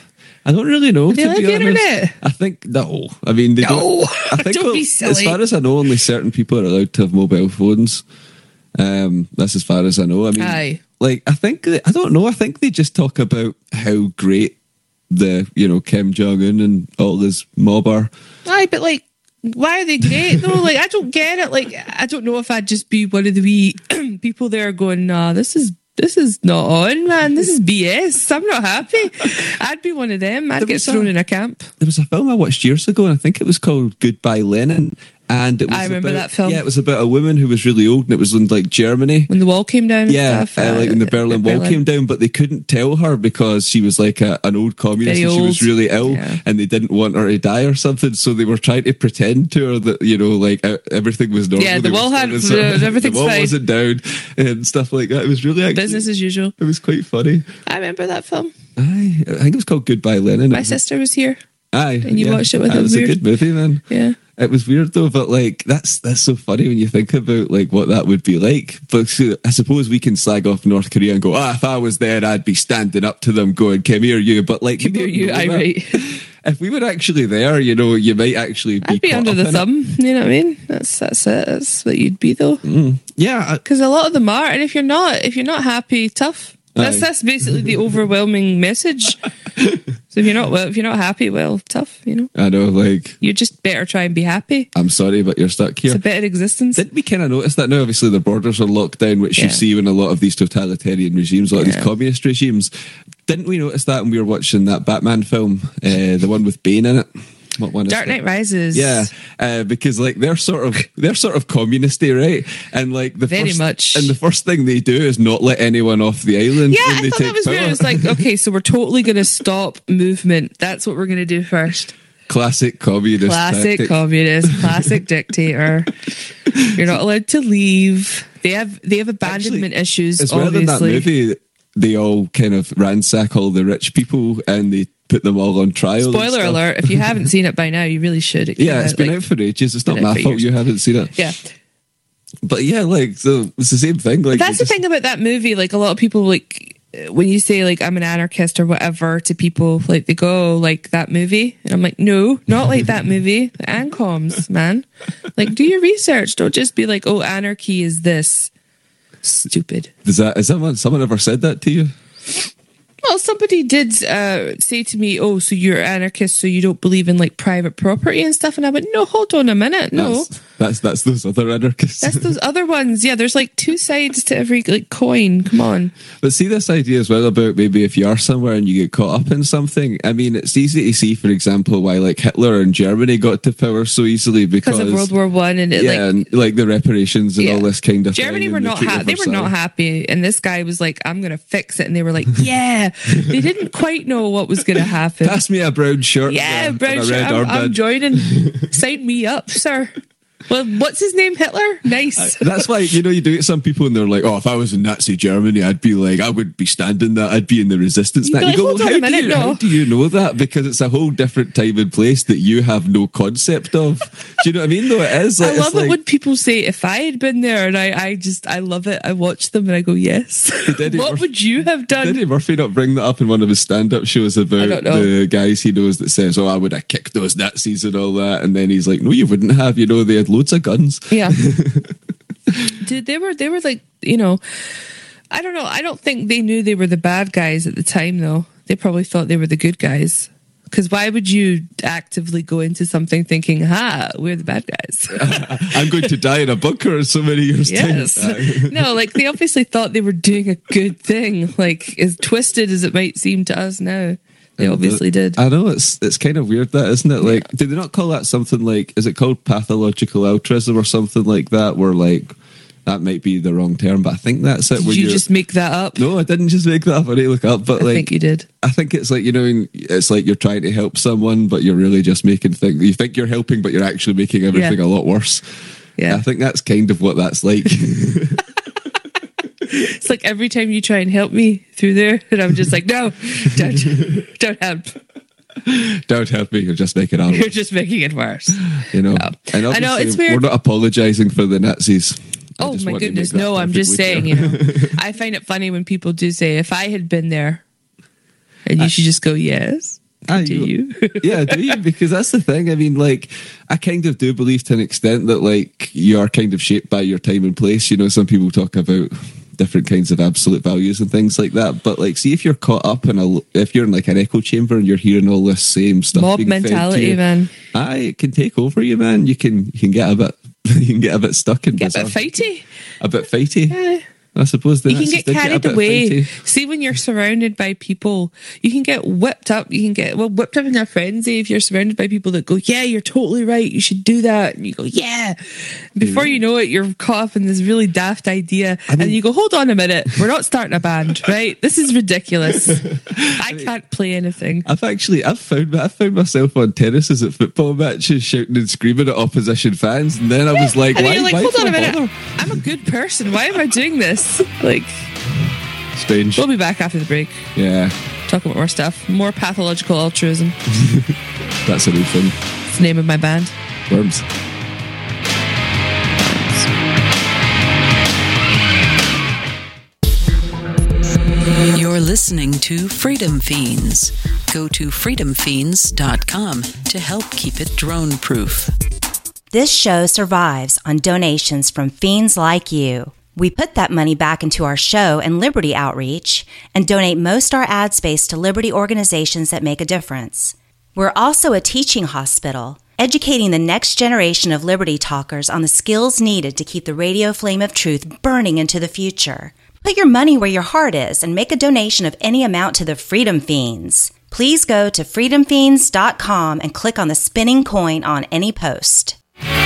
I don't really know. They to like be the honest. internet? I think no. I mean, they No. don't. I think Don't be as silly. far as I know, only certain people are allowed to have mobile phones. Um, that's as far as I know. I mean, Aye. like I think they, I don't know. I think they just talk about how great the you know Kim Jong Un and all his mob are. Aye, but like, why are they great though? Like, I don't get it. Like, I don't know if I'd just be one of the wee people there going, nah, this is this is not on, man. This is B S. I'm not happy. I'd be one of them. I'd There get was a- thrown in a camp. There was a film I watched years ago, and I think it was called Goodbye Lenin. And it was I remember about, that film. Yeah, it was about a woman who was really old, and it was in like Germany. When the wall came down and Yeah, stuff. uh, like when the uh, Berlin Wall Berlin. came down, but they couldn't tell her because she was like a, an old communist Very and she was old. really ill, Yeah. and they didn't want her to die or something. So they were trying to pretend to her that you know, like uh, everything was normal. Yeah, the They were wall had- still in sort of- everything's the wall fine. wasn't down and stuff like that. It was really actually, Business as usual. It was quite funny. I remember that film. Aye, I think it was called Goodbye Lenin. My It was- sister was here. Aye, and you yeah. watched it with It a was weird- a good movie, man. Yeah. It was weird though, but like that's that's so funny when you think about like what that would be like. But so, I suppose we can slag off North Korea and go, ah, if I was there, I'd be standing up to them, going, "Come here, you." But like, Come here, you, I right. If we were actually there, you know, you might actually be. I'd be caught under up the in it. thumb. You know what I mean? That's that's it. That's what you'd be though. Yeah, I- Because a lot of them are, and if you're not, if you're not happy, tough. That's Aye. that's basically the overwhelming message. So if you're not well, if you're not happy, well, tough. You know, I know. Like, you just better try and be happy. I'm sorry, but you're stuck here. It's a better existence. Didn't we kind of notice that now? Obviously, the borders are locked down, which Yeah. you see in a lot of these totalitarian regimes, a lot of Yeah. these communist regimes. Didn't we notice that when we were watching that Batman film, uh, the one with Bane in it? What one is Dark that? Knight Rises. Yeah, uh, because like they're sort of they're sort of communisty, right? And like the Very first, much. and the first thing they do is not let anyone off the island. Yeah, when I they thought take that was power. weird. It was like, okay, so we're totally going to stop movement. That's what we're going to do first. Classic communist. Classic tactic. communist, classic dictator. You're not allowed to leave. They have they have abandonment Actually, issues. As well in that obviously. movie, they all kind of ransack all the rich people and they put them all on trial. and Spoiler stuff. alert! If you haven't seen it by now, you really should. It came Yeah, it's out, been like- out for ages. It's not been out my for fault years. you haven't seen it. Yeah. But yeah, like so it's the same thing. Like That's you the thing about that movie. Like a lot of people, like when you say like I'm an anarchist or whatever to people, like they go like that movie, and I'm like, no, not like that movie. The Ancoms, man. Like do your research. Don't just be like, oh, anarchy is this. Stupid. Does that has someone someone ever said that to you? Well, somebody did uh, say to me, "Oh, so you're anarchist, so you don't believe in like private property and stuff?" And I went, "No, hold on a minute, no." That's that's, that's those other anarchists. That's those other ones. Yeah, there's like two sides to every like coin. Come on. But see this idea as well about maybe if you are somewhere and you get caught up in something. I mean, it's easy to see, for example, why like Hitler and Germany got to power so easily because, Because of World War One and it, yeah, like and like the reparations and Yeah. all this kind of Germany thing. were and the not Treaty ha- of they were not Versailles. happy, and this guy was like, "I'm gonna fix it," and they were like, "Yeah." They didn't quite know what was gonna happen. Pass me a brown shirt. Yeah, and a- brown and a shirt. red I'm, I'm armband. joining. Sign me up, sir. Well, what's his name? Hitler. Nice. That's why, you know, you do get some people and they're like, oh, if I was in Nazi Germany, I'd be like, I would be standing that, I'd be in the resistance. You'd Now, be you like, go, hold well, on how, a minute, do you, no. how do you know that? Because it's a whole different time and place that you have no concept of. Do you know what I mean? Though it is. Like, I love it's it like, when people say, if I had been there, and I, I just, I love it. I watch them and I go, yes. Eddie What Murphy- would you have done? Did Eddie Murphy not bring that up in one of his stand-up shows about don't know. the guys he knows that says, oh, I would have kicked those Nazis and all that? And then he's like, no, you wouldn't have. You know, they had loads of guns. Yeah. Dude, they were, they were like, you know, I don't know. I don't think they knew they were the bad guys at the time, though. They probably thought they were the good guys. Because why would you actively go into something thinking, ha, we're the bad guys? I'm going to die in a bunker in so many years' Yes. time. No, like they obviously thought they were doing a good thing. Like as twisted as it might seem to us now, they obviously did. I know it's it's kind of weird that, isn't it? Like, did they not call that something like? Is it called pathological altruism or something like that? Where like that might be the wrong term, but I think that's it. Did where you you're- just make that up? No, I didn't just make that up. I need to look it up, but I like think you did. I think it's like, you know, it's like you're trying to help someone, but you're really just making things. You think you're helping, but you're actually making everything Yeah. a lot worse. Yeah. I think that's kind of what that's like. It's like every time you try and help me through there, and I'm just like, no, don't, don't help. Don't help me. You're just making it You're worse. just making it worse. You know. No. And I know, obviously, it's weird. We're not apologising for the Nazis. I Oh just my want to goodness, make that no! I'm just perfectly saying. clear. You know, I find it funny when people do say, "If I had been there," and you should just go, "Yes." Ah, Do you? Yeah, do you? Because that's the thing. I mean, like, I kind of do believe to an extent that, like, you are kind of shaped by your time and place. You know, some people talk about different kinds of absolute values and things like that. But, like, see if you're caught up in a, if you're in, like, an echo chamber and you're hearing all this same stuff. Mob being fed to mentality, you, man. Aye, it can take over you, man. You can, you can get a bit, you can get a bit stuck in Get a bit bizarre- fighty. A bit fighty. Yeah. I suppose the You can Nazis get did a carried bit away. fighty. See, when you're surrounded by people, you can get whipped up. You can get, well, whipped up in a frenzy if you're surrounded by people that go, yeah, you're totally right. You should do that. And you go, yeah. Before you know it, you're caught up in this really daft idea. and you go, hold on a minute. We're not starting a band, right? This is ridiculous. I can't play anything. I've actually I've found I've found myself on terraces at football matches shouting and screaming at opposition fans, and then I was like, And why, then you're like, why hold on a do I minute. bother? I'm a good person. Why am I doing this? Like, Strange. we'll be back after the break. Yeah, Talk about more stuff. More pathological altruism. that's a new thing. It's the name of my band. Worms. You're listening to Freedom Fiends. Go to freedom fiends dot com to help keep it drone proof. This show survives on donations from fiends like you. We put that money back into our show and Liberty outreach and donate most our ad space to Liberty organizations that make a difference. We're also a teaching hospital, educating the next generation of Liberty talkers on the skills needed to keep the radio flame of truth burning into the future. Put your money where your heart is and make a donation of any amount to the Freedom Fiends. Please go to freedom fiends dot com and click on the spinning coin on any post.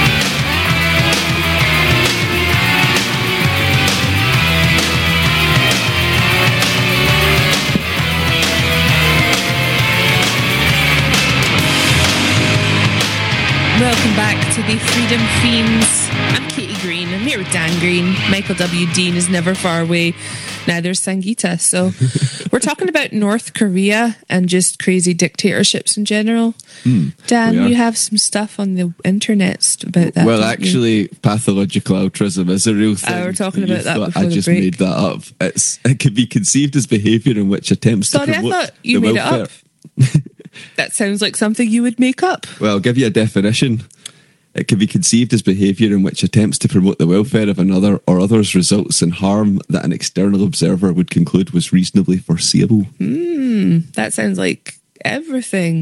Welcome back to the Freedom Fiends. I'm Katie Green. I'm here with Dan Green. Michael W. Dean is never far away. Neither is Sangeeta. So we're talking about North Korea and just crazy dictatorships in general. Mm, Dan, you have some stuff on the internet about that. Well, don't actually, you? pathological altruism is a real thing. Uh, we're talking about that before I the just break. made that up. It's it can be conceived as behaviour in which attempts Sorry, to I promote thought you the made welfare. it up. That sounds like something you would make up. Well, I'll give you a definition. It can be conceived as behaviour in which attempts to promote the welfare of another or others results in harm that an external observer would conclude was reasonably foreseeable. Hmm, that sounds like everything.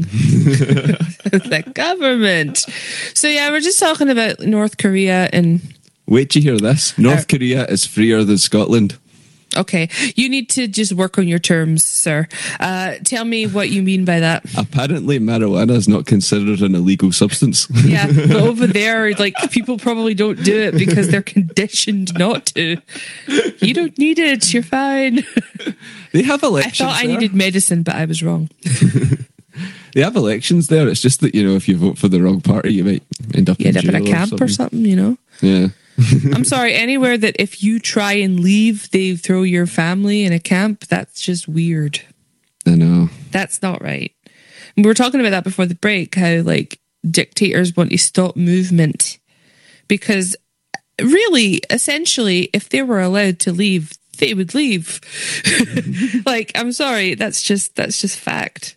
The government. So yeah, we're just talking about North Korea and... Wait to hear this. North Uh, Korea is freer than Scotland. Okay, you need to just work on your terms, sir. Uh, tell me what you mean by that. Apparently, marijuana is not considered an illegal substance. Yeah, but over there, like, people probably don't do it because they're conditioned not to. You don't need it, you're fine. They have I elections thought I there. needed medicine, but I was wrong. They have elections there. It's just that, you know, if you vote for the wrong party, you might end up You end in up in a jail camp or something, you know? Yeah. I'm sorry, anywhere that if you try and leave, they throw your family in a camp, that's just weird. I know. That's not right. And we were talking about that before the break, how like dictators want to stop movement because really, essentially, if they were allowed to leave, they would leave. Like, I'm sorry, that's just that's just fact.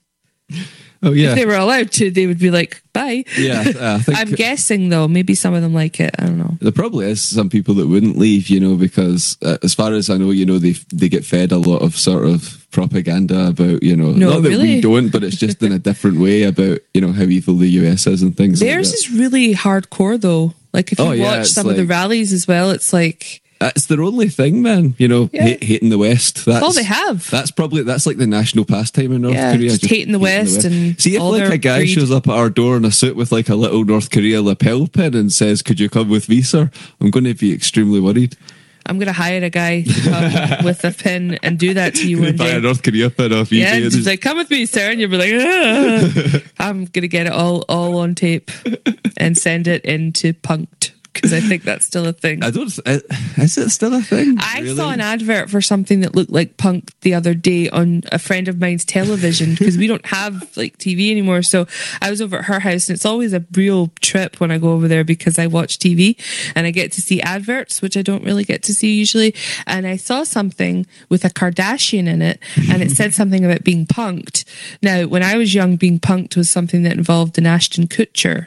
Oh yeah. If they were allowed to, they would be like, bye. Yeah, uh, I think I'm guessing though, maybe some of them like it. I don't know. there probably is some people that wouldn't leave, you know, because uh, as far as I know, you know, they they get fed a lot of sort of propaganda about, you know, No, not that really? we don't, but it's just in a different way about, you know, how evil the U S is and things Theirs like that. is really hardcore though. Like if you Oh, yeah, watch it's some of the like- rallies as well, it's like That's their only thing, man. You know, Yeah. hate, hating the West. That's all they have. That's probably that's like the national pastime in North Yeah, Korea. just hating the West and see if all like their a guy greed. shows up at our door in a suit with like a little North Korea lapel pin and says, "Could you come with me, sir?" I'm going to be extremely worried. I'm going to hire a guy to come with a pin and do that to you one Buy day. a North Korea pin off Yeah, eBay. and just like, come with me, sir. And you'll be like, ah. I'm going to get it all, all on tape and send it into Punked because I think that's still a thing. I don't. uh, Is it still a thing? I Really? saw an advert for something that looked like Punk the other day on a friend of mine's television because we don't have like T V anymore. So I was over at her house and it's always a real trip when I go over there because I watch T V and I get to see adverts, which I don't really get to see usually. And I saw something with a Kardashian in it and it said something about being punked. Now, when I was young, being punked was something that involved an Ashton Kutcher.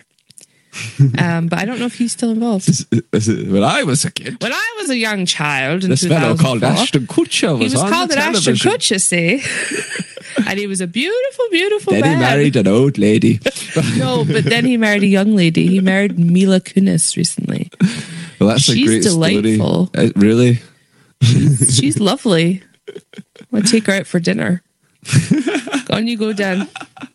Um, but I don't know if he's still involved. Is it- is it- when I was a kid, When I was a young child in this fellow called two thousand four, Ashton Kutcher was, he was on called the an Ashton television. Kutcher, say. And he was a beautiful, beautiful Then man. he married an old lady. No, but then he married a young lady. He married Mila Kunis recently. Well, that's a She's great delightful. story. Uh, really? She's lovely. I'll take her out for dinner. On you go, Dan.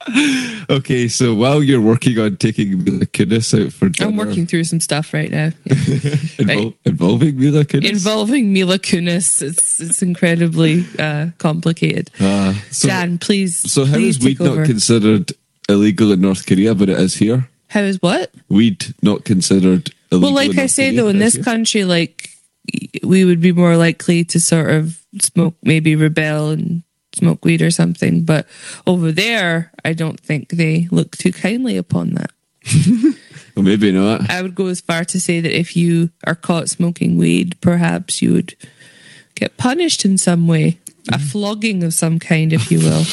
Okay, so while you're working on taking Mila Kunis out for dinner, I'm working through some stuff right now. Yeah. invol- right. involving Mila Kunis. Involving Mila Kunis. It's it's incredibly uh, complicated. Uh, so, Dan, please. so how please is weed take over. not considered illegal in North Korea, but it is here? How is what? Weed not considered illegal. Well, like in I North say Korea, though, in it is this here. country, like we would be more likely to sort of smoke, maybe rebel and smoke weed or something. But over there, I don't think they look too kindly upon that. Well, maybe not. I would go as far to say that if you are caught smoking weed, perhaps you would get punished in some way. A flogging of some kind, if you will.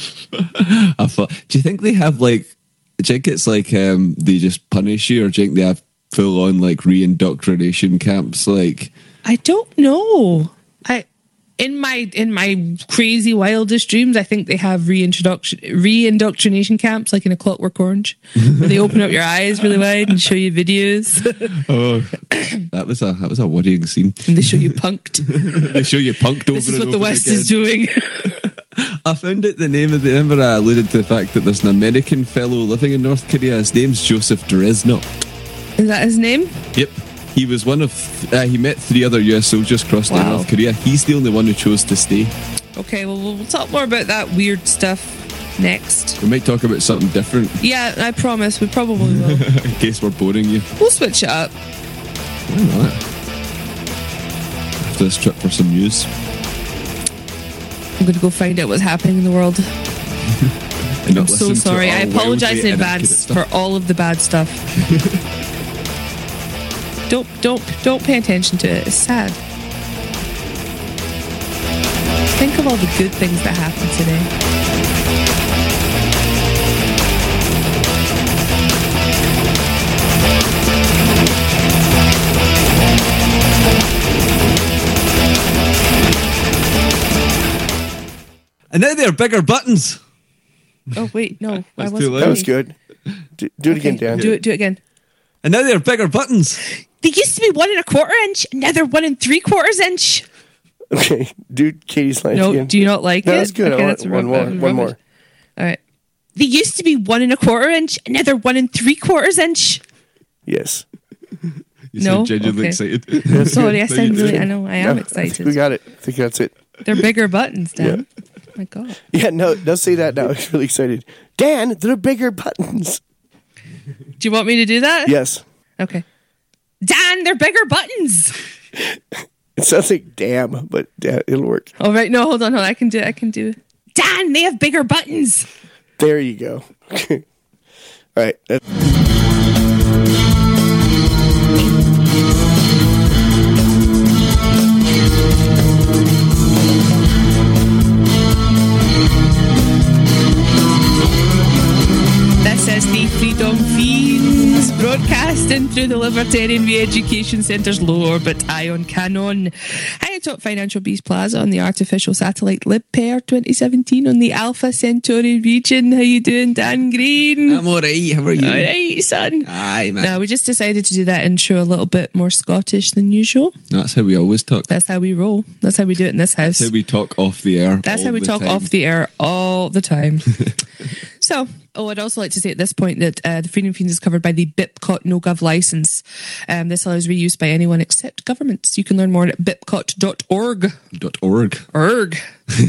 I thought, do you think they have like? Do you think it's like um, they just punish you, or do you think they have full on like re-indoctrination camps? Like, I don't know. I in my in my crazy wildest dreams, I think they have reintroduction re-indoctrination camps, like in A Clockwork Orange, where they open up your eyes really wide and show you videos, oh, that was a that was a worrying scene. and they show you punked. They show you punked over. This is and what the over West again. is doing. I found out the name of the. Remember, I alluded to the fact that there's an American fellow living in North Korea. His name's Joseph Dresnok. Is that his name? Yep. He was one of. Uh, he met three other U S soldiers crossing Wow. North Korea. He's the only one who chose to stay. Okay, well, we'll talk more about that weird stuff next. We might talk about something different Yeah, I promise. We probably will. in case we're boring you. We'll switch it up. Why not? After this trip for some news. I'm going to go find out what's happening in the world. And not I'm so listen to sorry. our I apologize wildly in inaccurate advance stuff. for all of the bad stuff. don't don't don't pay attention to it. It's sad. Think of all the good things that happened today. And now they're bigger buttons. Oh wait, no, I That's wasn't. too loud. That was good. Do, do it again, Dan. Do it. Do it again. And now they're bigger buttons. They used to be one and a quarter inch. Now they're one and three quarters inch. Okay, do Katie's line No, again. do you not like No, it? that's good. I Okay, want that's one rub- more. rubbish. One more. All right. They used to be one and a quarter inch. Now they're one and three quarters inch. Yes. You No? sound genuinely Okay. excited. That's Sorry, good. I No, sound you really. did. I know. I No, am I think excited. we got it. I think that's it. They're bigger buttons, Dan. Oh my God. Yeah, no, don't say that now. He's really excited. Dan, they're bigger buttons. Do you want me to do that? Yes. Okay. Dan, they're bigger buttons. It sounds like damn, but yeah, it'll work. All right. No, hold on. Hold on. I can do it. I can do it. Dan, they have bigger buttons. There you go. All right. That- This is the Freedom Fiends broadcasting through the Libertarian Re-Education Centre's low orbit ion cannon. High atop Financial Beast Plaza on the artificial satellite LibPair twenty seventeen on the Alpha Centauri region. How you doing, Dan Green? I'm alright. How are you? All right, son. Aye, man. Now, we just decided to do that intro a little bit more Scottish than usual. That's how we always talk. That's how we roll. That's how we do it in this house. That's how we talk off the air. That's all how we the talk time. off the air all the time. So, oh, I'd also like to say at this point that uh, the Freedom Fiends is covered by the BIPCOT NoGov license. Um, this allows reuse by anyone except governments. You can learn more at bipcot dot org. Dot org. Org.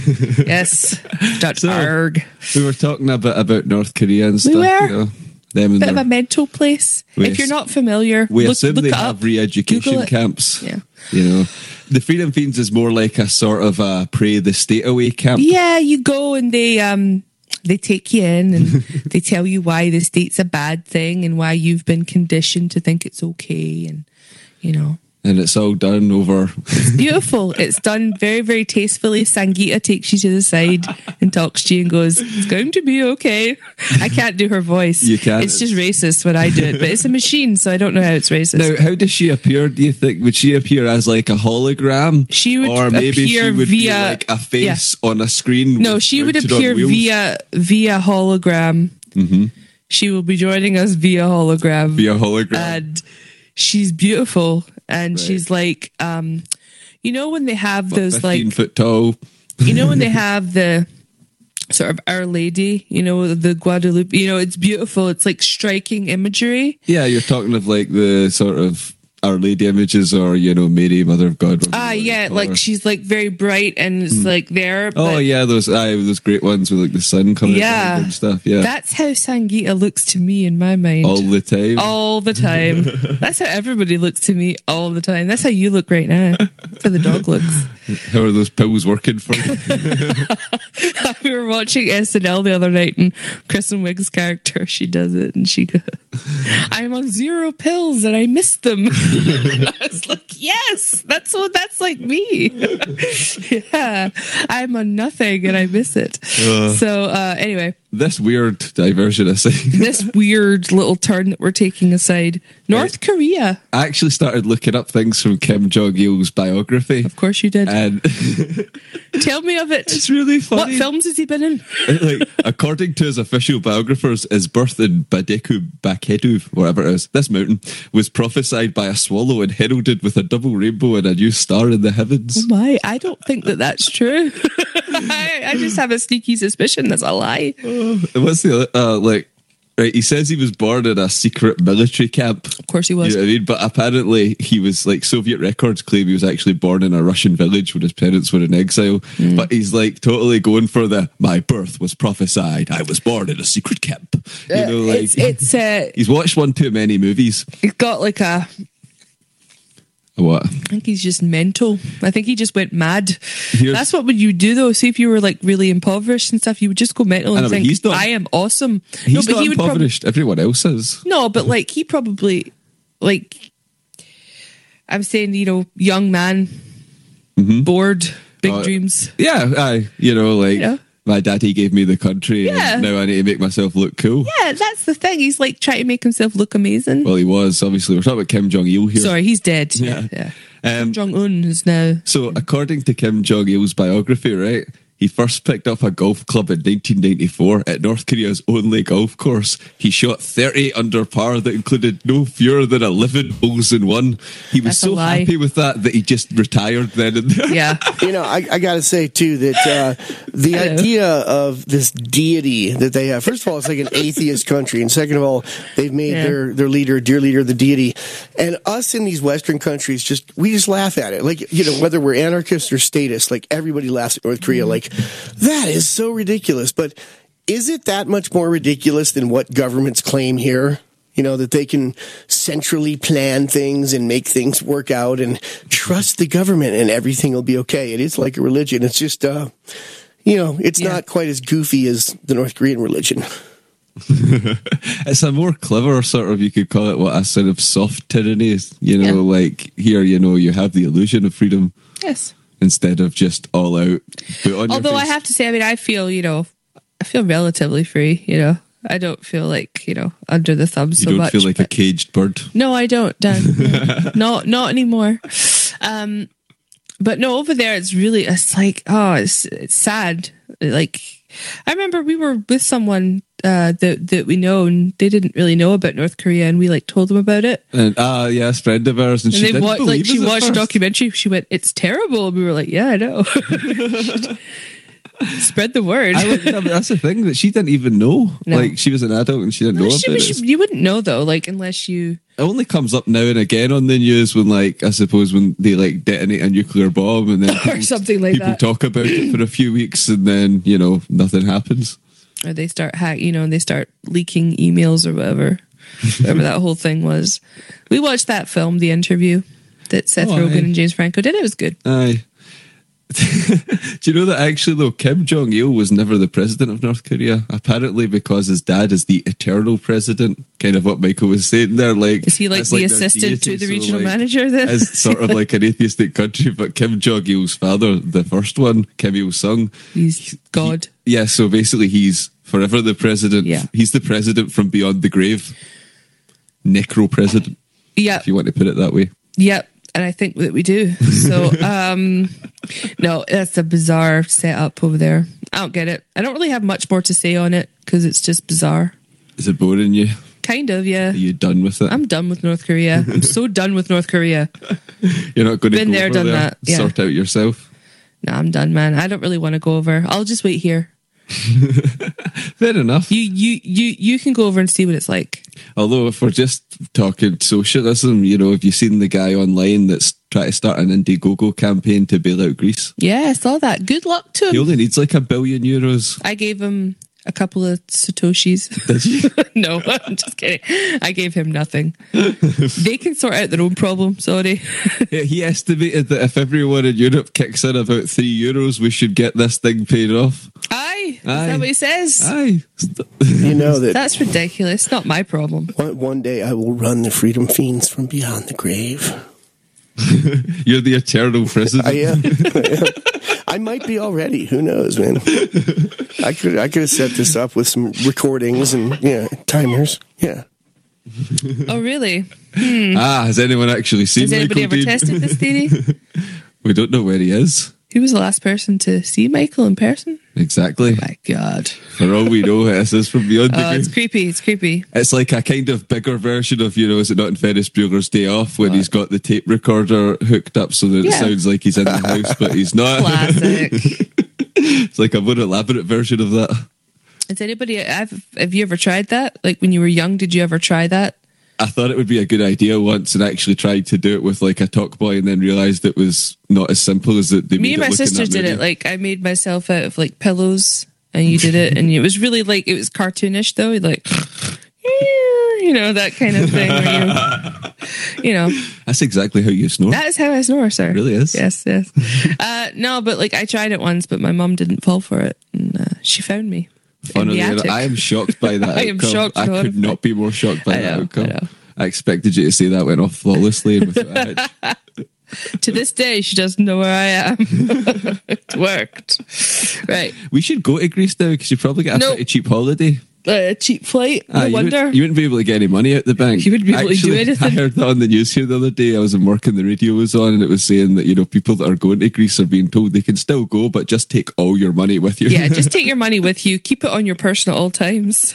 Yes. Dot So, org. We were talking a bit about North Korea and stuff. We were. You know, them and Bit of their- a mental place. We if you're ass- not familiar, we look, assume look they it have up. re-education Google it. camps. Yeah. You know, the Freedom Fiends is more like a sort of a pray the state away camp. Yeah, you go and they um they take you in and they tell you why the state's a bad thing and why you've been conditioned to think it's okay, and you know. And it's all done over. Beautiful. It's done very, very tastefully. Sangeeta takes you to the side and talks to you and goes, "It's going to be okay." I can't do her voice. You can't. It's just racist when I do it, but it's a machine, so I don't know how it's racist. Now, how does she appear? Do you think would she appear as like a hologram? She would or maybe appear she would via- be like a face on a screen. No, with- she would mounted on appear wheels? via via hologram. Mm-hmm. She will be joining us via hologram. Via hologram. And she's beautiful, and Right. she's like, um, you know, when they have those fifteen like, foot tall. you know, when they have the sort of Our Lady, you know, the Guadalupe, you know, it's beautiful. It's like striking imagery. Yeah, you're talking of like the sort of Our Lady images, or you know, Mary, Mother of God. whatever Ah, you yeah, call like her. she's like very bright and it's like there. Oh but yeah, those aye, those great ones with like the sun coming Yeah. out and stuff. Yeah, That's how Sangeeta looks to me in my mind. all the time. All the time. That's how everybody looks to me all the time. That's how you look right now. That's how the dog looks. How are those pills working for you? We were watching S N L the other night, and Kristen Wiig's character, she does it, and she goes, "I'm on zero pills and I missed them." And I was like, "Yes, that's what that's like me." Yeah, I'm on nothing and I miss it. Uh. So uh, anyway, This weird diversion, I say. this weird little turn that we're taking aside, North Korea. I actually started looking up things from Kim Jong Il's biography. Of course you did. And Tell me of it. it's really What funny. films has he been in? Like, according to his official biographers, his birth in Badeku, Kedu, whatever it is, this mountain, was prophesied by a swallow and heralded with a double rainbow and a new star in the heavens. Oh my, I don't think that that's true. I, I just have a sneaky suspicion that's a lie. Oh, what's the, uh, like, right, he says he was born in a secret military camp. Of course he was. You know what I mean? But apparently he was, like, Soviet records claim he was actually born in a Russian village when his parents were in exile. Mm. But he's, like, totally going for the, my birth was prophesied, I was born in a secret camp. You know, like, it's, it's uh, he's watched one too many movies. He's got, like, a... What? I think he's just mental. I think he just went mad. Here's, That's what would you do though? See, if you were like really impoverished and stuff, you would just go mental and know, think, he's not, I am awesome. He's no, but not he would impoverished. Prob- Everyone else is. No, but like he probably, like, I'm saying, you know, young man, mm-hmm. bored, big uh, dreams. Yeah, I, you know, like, you know? My daddy gave me the country, yeah. and now I need to make myself look cool. Yeah, that's the thing. He's like trying to make himself look amazing. Well, he was, obviously. We're talking about Kim Jong-il here. Sorry, he's dead. Yeah. yeah. Um, Kim Jong-un is now... So, according to Kim Jong-il's biography, right, he first picked up a golf club in nineteen ninety-four at North Korea's only golf course. He shot thirty under par that included no fewer than eleven holes in one. He was That's so happy with that that he just retired then and there. Yeah. You know, I, I got to say, too, that uh, the Hello. idea of this deity that they have, first of all, it's like an atheist country. And second of all, they've made yeah. their, their leader, dear leader, the deity. And us in these Western countries, just we just laugh at it. Like, you know, whether we're anarchists or statists, like everybody laughs at North Korea. Mm-hmm. Like, that is so ridiculous. But is it that much more ridiculous than what governments claim here? You know, that they can centrally plan things and make things work out and trust the government and everything will be okay. It is like a religion. It's just, uh, you know, it's yeah. not quite as goofy as the North Korean religion. It's a more clever sort of, you could call it, what, a sort of soft tyranny is. You know, yeah. like here, you know, you have the illusion of freedom. Yes. Instead of just all out. On Although I have to say, I mean, I feel, you know, I feel relatively free, you know. I don't feel like, you know, under the thumb so much. You don't feel like a caged bird? No, I don't, Dan. No, not, not anymore. Um, but no, over there, it's really, it's like, oh, it's, it's sad. Like, I remember we were with someone uh, that that we know, and they didn't really know about North Korea, and we like told them about it. And ah, uh, yes, friend of ours, and, and she didn't wa- believe like she us watched a documentary. She went, "It's terrible," and we were like, "Yeah, I know." Spread the word. I would, no, but that's the thing, that she didn't even know. No. Like, she was an adult and she didn't no, know she, about she, it. You wouldn't know though, like unless you. It only comes up now and again on the news when, like, I suppose when they like detonate a nuclear bomb and then or people, something like people that. talk about it for a few weeks and then, you know, nothing happens. Or they start hack, you know, and they start leaking emails or whatever, whatever that whole thing was. We watched that film, The Interview, that Seth oh, Rogen aye. and James Franco did. It was good. Aye. Do you know that actually though Kim Jong-il was never the president of North Korea? Apparently because his dad is the eternal president, kind of what Michael was saying there. Like, is he like the like assistant deity, to the so regional like, manager then? It's sort of like an atheistic country, but Kim Jong-il's father, the first one, Kim Il-sung, he's God. He, yeah, so basically he's forever the president. Yeah. He's the president from beyond the grave. Necro president. Yeah. If you want to put it that way. Yep. And I think that we do. So, um, no, that's a bizarre setup over there. I don't get it. I don't really have much more to say on it because it's just bizarre. Is it boring you? Kind of, yeah. Are you done with it? I'm done with North Korea. I'm so done with North Korea. You're not going to Been go there, over done there, that. Yeah. sort out yourself? No, I'm done, man. I don't really want to go over. I'll just wait here. Fair enough. You you you you can go over and see what it's like. Although if we're just talking socialism, you know, have you seen the guy online that's trying to start an Indiegogo campaign to bail out Greece? Yeah, I saw that. Good luck to him. He only needs like a billion euros. I gave him a couple of Satoshis. Did you? No, I'm just kidding. I gave him nothing. They can sort out their own problem, sorry. Yeah, he estimated that if everyone in Europe kicks in about three euros, we should get this thing paid off. Aye. Is Aye. that what he says? Aye. You know that. That's ridiculous. It's not my problem. One, one day I will run the Freedom Fiends from beyond the grave. You're the eternal president. I am. I am. I might be already. Who knows, man? I could I could have set this up with some recordings and yeah, timers. Yeah. Oh, really? Hmm. Ah, has anyone actually seen Has anybody Michael ever Dean? tested this theory? We don't know where he is. Who was the last person to see Michael in person? Exactly. Oh my God. For all we know, this is from beyond the Oh, it's grave. creepy. It's creepy. It's like a kind of bigger version of, you know, is it not in Ferris Bueller's Day Off when he's got the tape recorder hooked up so that Yeah. it sounds like he's in the house, but he's not. Classic. It's like a more elaborate version of that. Has anybody, have, have you ever tried that? Like when you were young, did you ever try that? I thought it would be a good idea once and actually tried to do it with like a talk boy and then realised it was not as simple as it. They Me made and it my look in that sisters did movie. it. Like I made myself out of like pillows and you did it. And it was really like, it was cartoonish though. Like, you know, that kind of thing. Where you, you know, That's exactly how you snore. that is how I snore, sir. It really is. Yes, yes. uh, no, but like I tried it once, but my mum didn't fall for it. And uh, she found me. Funnily in the enough, attic. I am shocked by that I am outcome. shocked, I Lord. could not be more shocked by I that know, outcome. I know. I expected you to say that went off flawlessly and without a hitch. To this day, she doesn't know where I am. It worked. Right. We should go to Greece now because you probably get a Nope. pretty cheap holiday. A uh, cheap flight. No Ah, you, wonder. wouldn't, you wouldn't be able to get any money out the bank. You wouldn't be able to do Actually, anything. I heard that on the news here the other day. I was in work and the radio was on and it was saying that, you know, people that are going to Greece are being told they can still go, but just take all your money with you. Yeah, just take your money with you. Keep it on your person at all times.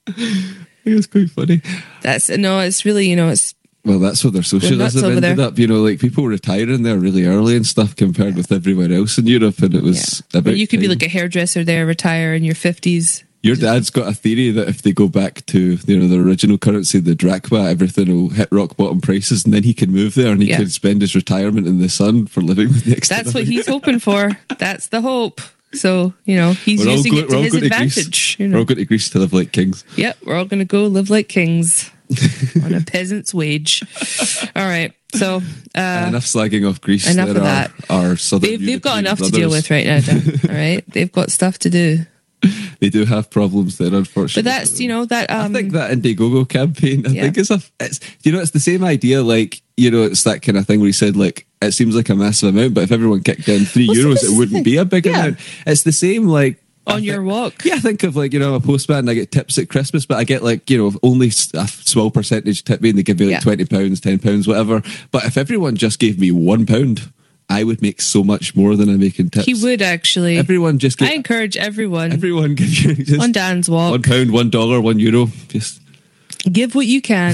It was quite funny. That's no, it's really, you know, it's Well, that's what their nuts socialism over ended there. up. You know, like people retiring there really early and stuff compared with everywhere else in Europe. And it was yeah. about But you could be time. like a hairdresser there, retire in your fifties. Your dad's got a theory that if they go back to, you know, the original currency, the drachma, everything will hit rock bottom prices, and then he can move there and he Yeah. can spend his retirement in the sun for living with next to That's what nothing. he's hoping for. That's the hope. So, you know, he's We're all using go- it we're to all his going to Greece. advantage. You We're know? all going to Greece to live like kings. Yep, we're all going to go live like kings on a peasant's wage. All right. So, uh, enough slagging off Greece. enough There of are that. Our southern they've, they've got European enough brothers. to deal with right now, Dan. All right. They've got stuff to do. They do have problems there, unfortunately. But that's, you know, that. Um, I think that Indiegogo campaign, I Yeah. think it's a, it's, you know, it's the same idea, like, you know, it's that kind of thing where he said, like, it seems like a massive amount, but if everyone kicked in three Well, see, euros, this it is wouldn't the be a big Yeah. amount. It's the same, like, on your walk. yeah, I think of like, you know, I'm a postman and I get tips at Christmas, but I get like, you know, only s- a small percentage tip me and they give me like Yeah. twenty pounds, ten pounds, whatever. But if everyone just gave me one pound, I would make so much more than I make in tips. He would actually. Everyone just I give, encourage everyone everyone give you just on Dan's walk. one pound, one dollar, one euro. Just Give what you can.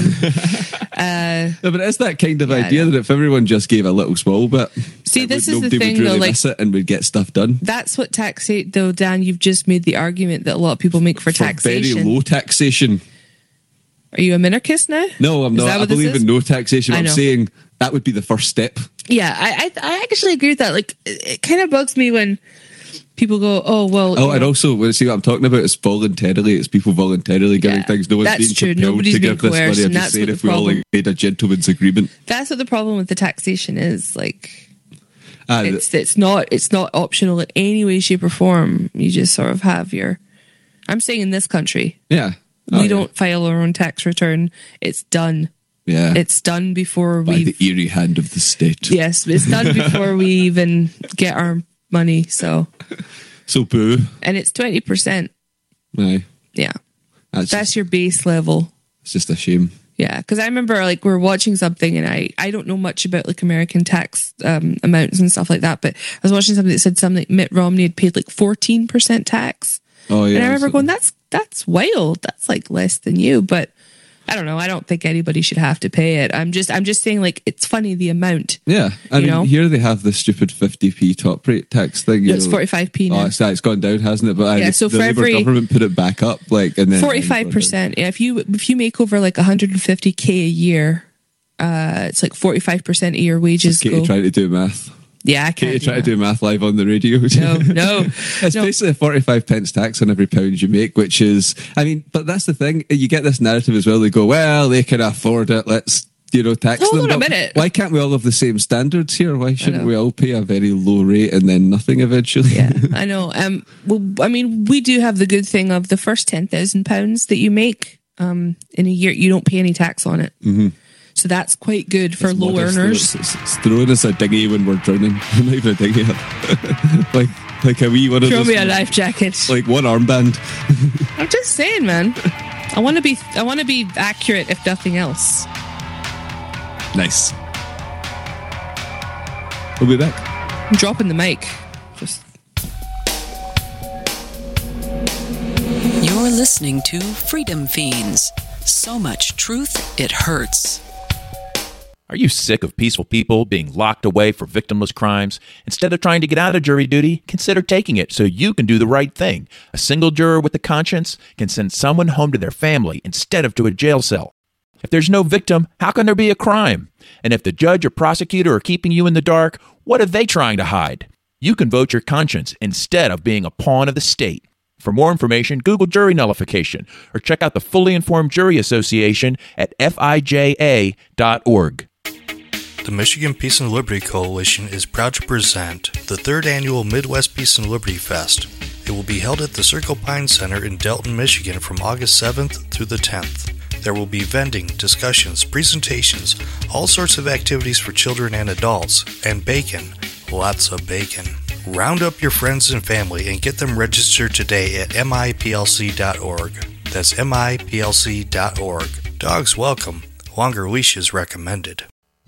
uh, no, but it's that kind of Yeah, I idea know. that if everyone just gave a little small bit, See, it this would- is the nobody thing, would really though, like- miss it and would get stuff done. that's what taxate, though, Dan. You've just made the argument that a lot of people make for, For taxation. very low taxation. Are you a minarchist now? No, I'm Is not. that I what this believe is? in no taxation. I I'm know. saying that would be the first step. Yeah, I, I, I actually agree with that. Like, it, it kind of bugs me when people go, "Oh, well." Oh, you and know, also, when see what I'm talking about, it's voluntarily. It's people voluntarily giving Yeah, things. No one's that's being true. compelled Nobody's to being give this money. coerced, I'm and just that's saying what if the we all problem- like, made a gentleman's agreement. that's what the problem with the taxation is. Like, Ah, it's it's not it's not optional in any way, shape, or form. You just sort of have your. I'm saying in this country, yeah. we Oh, yeah. don't file our own tax return. It's done. Yeah. It's done before by we. the eerie hand of the state. Yes, it's done before we even get our money. So, So boo. and it's twenty percent. Aye. Yeah, That's, that's just, your base level. it's just a shame. Yeah, because I remember like we were watching something, and I I don't know much about like American tax um, amounts and stuff like that, but I was watching something that said something like Mitt Romney had paid like fourteen percent tax, Oh yeah. and I remember so- going, that's that's wild. That's like less than you, but I don't know. I don't think anybody should have to pay it. I'm just I'm just saying like it's funny the amount. Yeah, I you mean, know? here they have the stupid fifty p top rate tax thing. You It's know. forty-five p now. Oh, it's, it's gone down, hasn't it? But aye, Yeah, the, so the for Labour every- government put it back up, like, and then Forty-five percent. Yeah, if you if you make over like one hundred fifty k a year, uh, it's like forty-five percent of your wages Katie go. trying to do math. Yeah, I can't. Katie do trying that. to do math live on the radio. No, no. It's No. basically a forty-five pence tax on every pound you make, which is, I mean, but that's the thing. You get this narrative as well. They go, well, they can afford it. Let's, you know, tax Hold them. on a But minute. why can't we all have the same standards here? Why shouldn't know. we all pay a very low rate and then nothing eventually? Yeah, I know. Um, well, I mean, we do have the good thing of the first ten thousand pounds that you make um in a year, you don't pay any tax on it. Mm-hmm. So that's quite good for It's low modest, earners. though. It's, it's throwing us a dinghy when we're drowning. Not even a dinghy. like, like a wee one of Throw those. me a life jacket. Like one armband. I'm just saying, man. I want to be. I want to be accurate, if nothing else. Nice. We'll be back. I'm dropping the mic. Just You're listening to Freedom Fiends. So much truth, it hurts. Are you sick of peaceful people being locked away for victimless crimes? Instead of trying to get out of jury duty, consider taking it so you can do the right thing. A single juror with a conscience can send someone home to their family instead of to a jail cell. If there's no victim, how can there be a crime? And if the judge or prosecutor are keeping you in the dark, what are they trying to hide? You can vote your conscience instead of being a pawn of the state. For more information, Google jury nullification or check out the Fully Informed Jury Association at F I J A dot org. The Michigan Peace and Liberty Coalition is proud to present the third annual Midwest Peace and Liberty Fest. It will be held at the Circle Pine Center in Delton, Michigan from August seventh through the tenth. There will be vending, discussions, presentations, all sorts of activities for children and adults, and bacon. Lots of bacon. Round up your friends and family and get them registered today at M I P L C dot org. That's M I P L C dot org. Dogs welcome. Longer leashes recommended.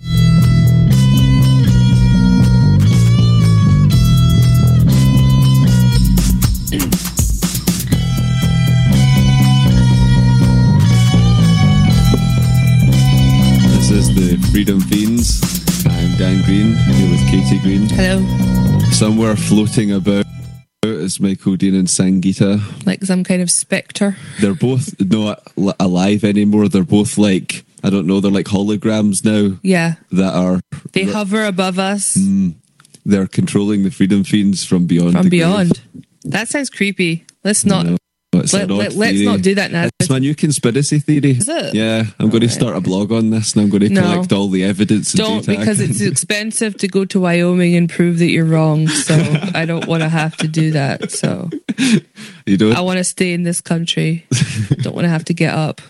This is the Freedom Fiends. I'm Dan Green, here with Katie Green. Hello. Somewhere floating about is Michael Dean and Sangeeta. Like some kind of spectre. They're both not alive anymore. They're both like, I don't know, they're like holograms now. Yeah. That are... They hover above us. Mm, they're controlling the Freedom Fiends from beyond. From the beyond. grave. That sounds creepy. Let's not... It's Let, let, let's not do that now. It's my new conspiracy theory. Is it? Yeah, I'm going to start a blog on this and I'm going to No. collect all the evidence. And Don't, data. because it's expensive to go to Wyoming and prove that you're wrong. So I don't want to have to do that. So you don't. I want to stay in this country. Don't want to have to get up.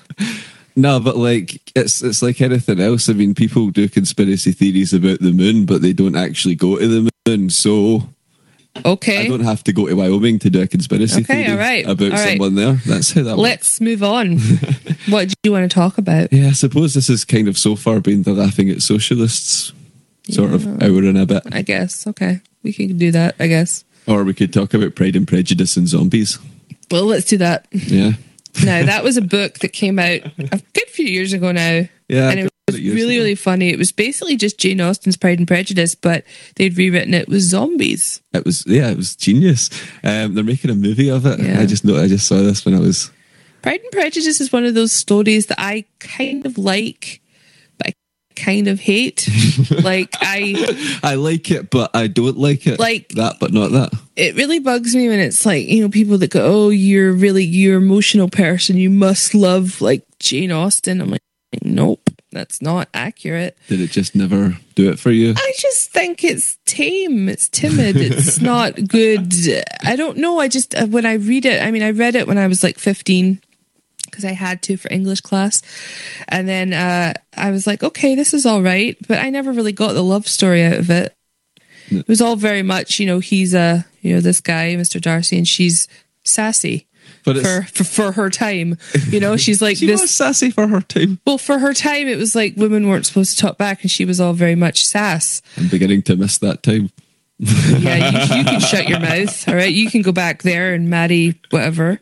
No, but like it's it's like anything else. I mean, people do conspiracy theories about the moon, but they don't actually go to the moon. So okay, I don't have to go to Wyoming to do a conspiracy Okay, theory all right, about all right. someone there. That's how that works. Let's move on. What do you want to talk about? Yeah, I suppose this has kind of so far been the laughing at socialists sort of hour and a bit. I guess. Okay, we can do that. I guess. Or we could talk about Pride and Prejudice and zombies. Well, let's do that. Yeah. Now, that was a book that came out a good few years ago now. Yeah, And it a was couple of years really, ago. really funny. It was basically just Jane Austen's Pride and Prejudice, but they'd rewritten it with zombies. It was yeah, it was genius. Um, they're making a movie of it. Yeah. I just know I just saw this when I was Pride and Prejudice is one of those stories that I kind of like, but I kind of hate. Like, I... I like it, but I don't like it. Like- that, but not that. It really bugs me when it's like, you know, people that go, oh, you're really, you're an emotional person. You must love, like, Jane Austen. I'm like, nope, that's not accurate. Did it just never do it for you? I just think it's tame. It's timid. It's not good. I don't know. I just, uh, when I read it, I mean, I read it when I was like fifteen because I had to for English class. And then uh, I was like, okay, this is all right. But I never really got the love story out of it. No. It was all very much, you know, he's a, you know, this guy, Mister Darcy, and she's sassy. But it's- for, for for her time, you know, she's like She this was sassy for her time. Well, for her time, it was like women weren't supposed to talk back, and she was all very much sass. I'm beginning to miss that time. Yeah, you, you can shut your mouth. All right, you can go back there and marry whatever.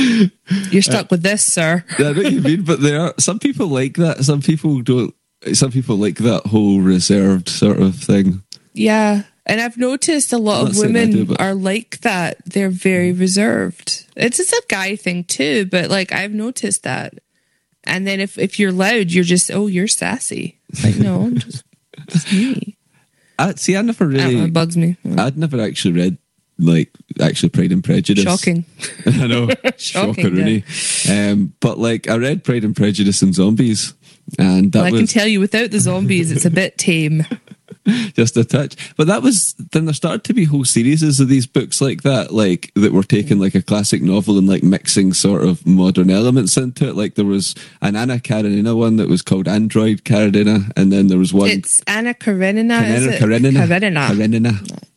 You're stuck with this, sir. I know what you mean, but there are some people like that. Some people don't. Some people like that whole reserved sort of thing. Yeah, and I've noticed a lot I'm of not saying I women do, but- are like that. They're very reserved. It's just a guy thing too, but like I've noticed that. And then if if you're loud, you're just oh, you're sassy. It's like no, I'm just, just me. I, see, I never I don't know, really. it bugs me. I'd never actually read like actually Pride and Prejudice. Shocking. I know, Shocking, shockeroonie. Um, but like I read Pride and Prejudice and Zombies, and that Well, I was can tell you, without the zombies, it's a bit tame. just a touch. But that was then there started to be whole series of these books like that, like that were taking like a classic novel and like mixing sort of modern elements into it. Like there was an Anna Karenina one that was called Android Karenina, and then there was one It's Anna Karenina, is Karenina. it? Karenina. Karenina. Karenina.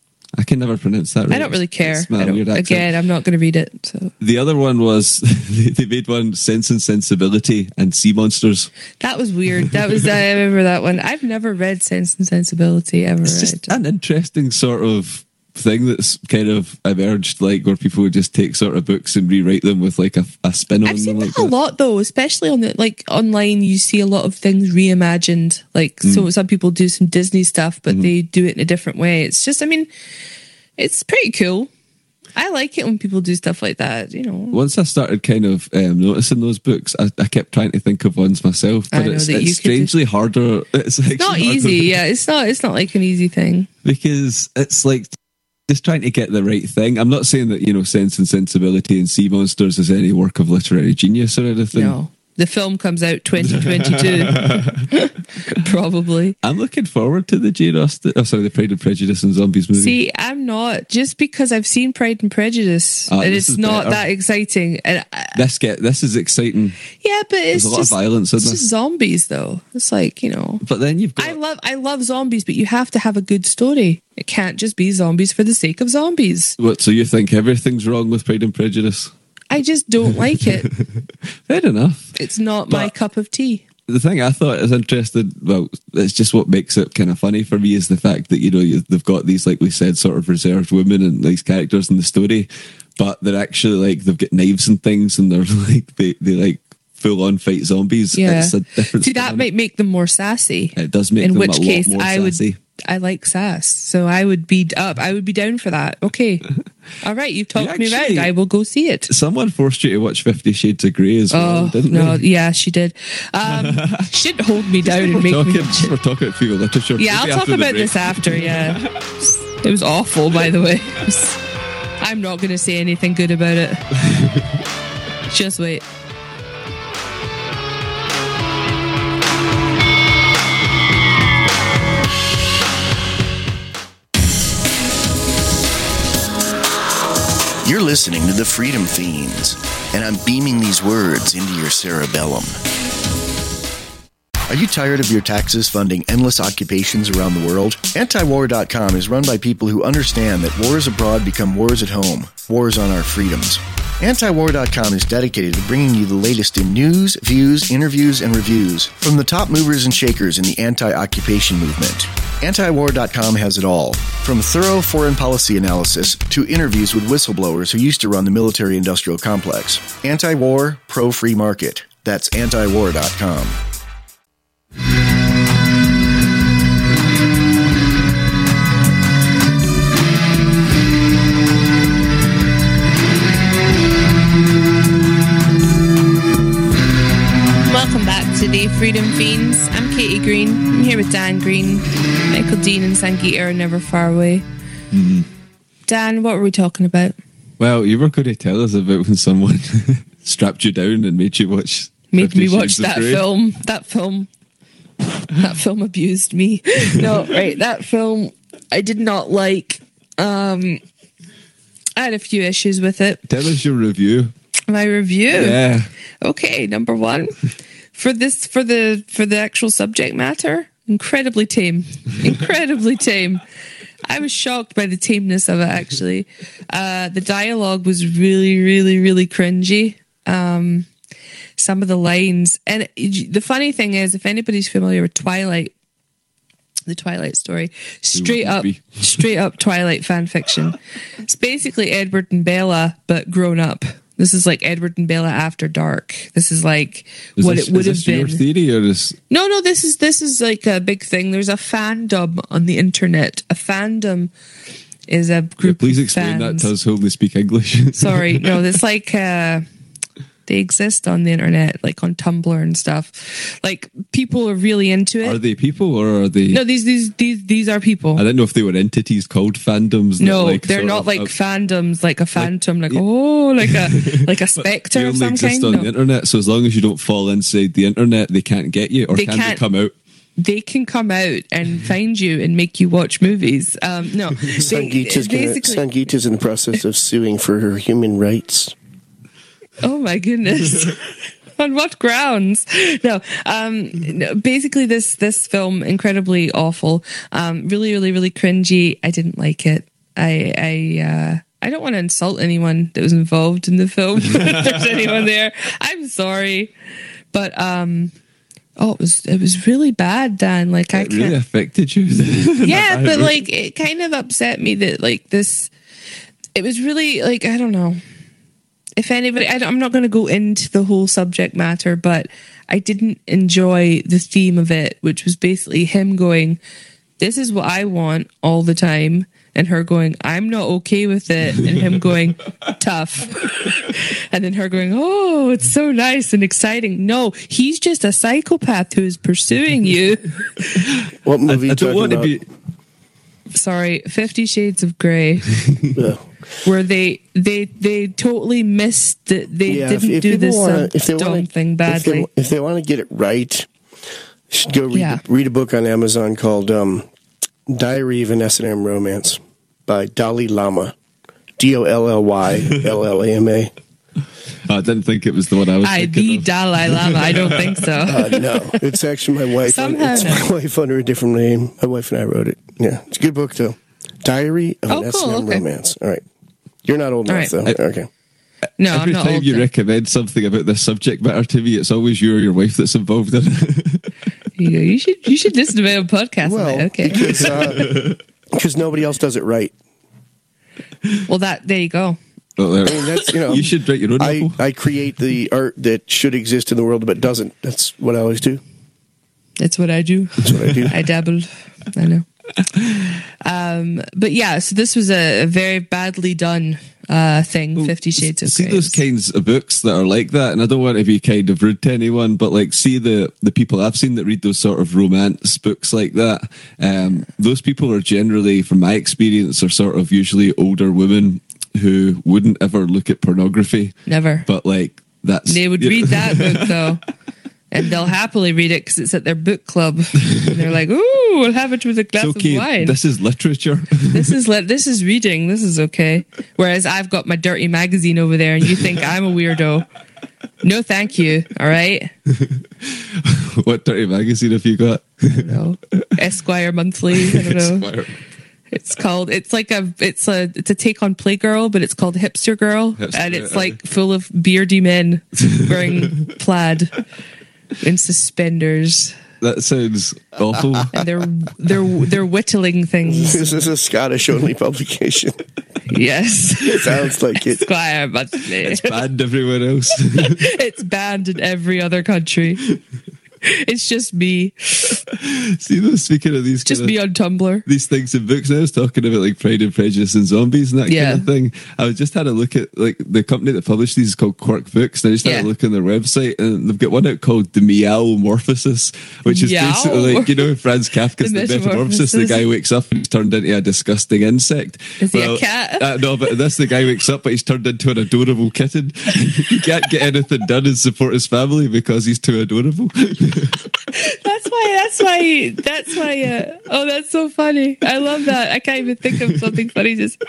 I can never pronounce that right. I don't really care. It's my I don't, weird accent. again, I'm not going to read it. So The other one was they made one Sense and Sensibility and Sea Monsters. that was weird. That was I remember that one. I've never read Sense and Sensibility ever. It's just read. an interesting sort of thing that's kind of emerged, like where people would just take sort of books and rewrite them with like a, a spin on I've seen them. Like that a lot though, especially on the like online. You see a lot of things reimagined. Like mm. so, some people do some Disney stuff, but mm. they do it in a different way. It's just, I mean, it's pretty cool. I like it when people do stuff like that, you know. Once I started kind of um, noticing those books, I, I kept trying to think of ones myself, but it's, it's strangely just, harder. It's, it's not easy, harder. yeah. It's not. It's not like an easy thing because it's like just trying to get the right thing. I'm not saying that, you know, Sense and Sensibility and Sea Monsters is any work of literary genius or anything. No. The film comes out twenty twenty-two. Probably. I'm looking forward to the Jane Austen, oh sorry, the Pride and Prejudice and Zombies movie. See, I'm not. Just because I've seen Pride and Prejudice, uh, and it's not better. that exciting. And I, this get this is exciting. Yeah, but it's There's a lot just, of violence in it's this. just zombies, though. It's like, you know. But then you've got. I love, I love zombies, but you have to have a good story. It can't just be zombies for the sake of zombies. What? So you think everything's wrong with Pride and Prejudice? I just don't like it. Fair enough. It's not but my cup of tea. The thing I thought is interesting, well, it's just what makes it kind of funny for me is the fact that, you know, they've got these, like we said, sort of reserved women and these characters in the story, but they're actually like, they've got knives and things and they're like, they, they like full on fight zombies. Yeah. It's a different See, that might make them more sassy. It does make in them which a case lot more I sassy. would. I like sass, so I would be up. I would be down for that. Okay, all right. You've talked you actually, me around. I will go see it. Someone forced you to watch Fifty Shades of Grey as well, oh, didn't no, they? Yeah, she did. Um, she didn't hold me down and make talking, me. We're talking about female literature. Yeah, I'll talk about this after. Yeah, it was awful, by the way. I'm not going to say anything good about it. Just wait. You're listening to the Freedom Fiends, and I'm beaming these words into your cerebellum. Are you tired of your taxes funding endless occupations around the world? anti war dot com is run by people who understand that wars abroad become wars at home, wars on our freedoms. anti war dot com is dedicated to bringing you the latest in news, views, interviews, and reviews from the top movers and shakers in the anti-occupation movement. anti war dot com has it all, from thorough foreign policy analysis to interviews with whistleblowers who used to run the military-industrial complex. Anti-war, pro-free market. That's anti war dot com. Welcome back to the Freedom Fiends. I'm Katie Green. I'm here with Dan Green. Michael Dean and Sangeeta are never far away. Mm-hmm. Dan, what were we talking about? Well, you were going to tell us about when someone strapped you down and made you watch. Made me watch that film. That film. That film abused me. No, right. That film I did not like. Um, I had a few issues with it. Tell us your review. My review. Yeah. Okay, number one. For this for the for the actual subject matter, incredibly tame. Incredibly tame. I was shocked by the tameness of it, actually. Uh, the dialogue was really, really, really cringy. Um, some of the lines. And it, the funny thing is, if anybody's familiar with Twilight, the Twilight story, straight up, straight up Twilight fan fiction. It's basically Edward and Bella, but grown up. This is like Edward and Bella after dark. This is like is what this, it would is have this been. Your theory or is... No, no. This is this is like a big thing. There's a fandom on the internet. A fandom is a group. Yeah, please of explain fans. that to us who only speak English. Sorry, no. It's like uh, they exist on the internet, like on Tumblr and stuff. Like people are really into it. Are they people or are they? No, these these these these are people. I didn't know if they were entities called fandoms. No, like they're not of, like uh, fandoms, like a phantom, like, like oh, like a like a spectre they of only some exist kind. on No. the internet, so as long as you don't fall inside the internet, they can't get you, or They can they can't- come out? They can come out and find you and make you watch movies. Um, no, Sangeeta's, gonna, basically. Sangeeta's in the process of suing for her human rights. Oh my goodness. On what grounds? No, um, no, basically this, this film, incredibly awful, um, really, really, really cringy. I didn't like it. I, I, uh, I don't want to insult anyone that was involved in the film. If there's anyone there, I'm sorry. But, um, Oh, it was it was really bad, Dan. Like I It can't. really affected you. Yeah, but like it kind of upset me that like this. It was really like I don't know. If anybody, I, I'm not going to go into the whole subject matter, but I didn't enjoy the theme of it, which was basically him going, "This is what I want all the time," and her going, "I'm not okay with it," and him going, "Tough," and then her going, "Oh, it's so nice and exciting." No, he's just a psychopath who is pursuing you. What movie I, I don't want about? to be. Sorry, Fifty Shades of Grey. Yeah. Where they they they totally missed that they Yeah, didn't if, if do people this wanna, uh, if they dumb wanna, thing if badly. they, if they want to get it right, you should go read, Yeah. read a book on Amazon called um, Diary of an S and M Romance by Dalai Lama. D O L L Y L L A M A. I didn't think it was the one I was I thinking the of. Dalai Lama. I don't think so. Uh, no, it's actually my wife. Somehow it's no. my wife under a different name. My wife and I wrote it. Yeah, it's a good book though. Diary of Oh, an cool, S and M okay. Romance. All right, you're not old All enough right. though. Okay. No, Every I'm not time old you then. recommend something about this subject matter to me, it's always you or your wife that's involved in it. You go, you should you should listen to my own podcast. Well, on it. Okay. because uh, because nobody else does it right. Well, that there you go. Well, there- I mean, that's you know. you should write your own I, novel. I create the art that should exist in the world but doesn't. That's what I always do. That's what I do. That's what I do. I dabbled. I know. Um, but yeah, so this was a, a very badly done uh, thing. Well, Fifty Shades of see Grey. those kinds of books that are like that, and I don't want to be kind of rude to anyone, but like see the the people I've seen that read those sort of romance books like that. Um, those people are generally, from my experience, are sort of usually older women who wouldn't ever look at pornography. Never. But like that's They would read that book though, and they'll happily read it because it's at their book club. And they're like, "Ooh, we'll have it with a glass It's okay. of wine." This is literature. This is le- this is reading. This is okay. Whereas I've got my dirty magazine over there, and you think I'm a weirdo. No, thank you. All right. What dirty magazine have you got? No. Esquire Monthly. I don't know. Esquire. It's called. It's like a. It's a. It's a take on Playgirl, but it's called Hipster Girl, Hipster, and it's uh, like full of beardy men wearing plaid and suspenders, That sounds awful. and they're they're they're whittling things. This is a Scottish only publication. Yes. Sounds like it. Esquire Monthly. It's banned everywhere else. It's banned in every other country. It's just me. See, though, speaking of these, Just kind me of, on Tumblr. these things in books, I was talking about like Pride and Prejudice and zombies and that Yeah. kind of thing. I was just had a look at like the company that published these is called Quirk Books, and I just had Yeah. a look on their website, and they've got one out called The Meowmorphosis, which is Meow? basically like, you know, Franz Kafka's The The, Metamorphosis. The Metamorphosis. guy wakes up and he's turned into a disgusting insect. Is he a cat? Uh, no, but this the guy wakes up, but he's turned into an adorable kitten. He can't get anything done and support his family because he's too adorable. That's why. That's why. That's why. Uh, oh, that's so funny. I love that. I can't even think of something funny. Just.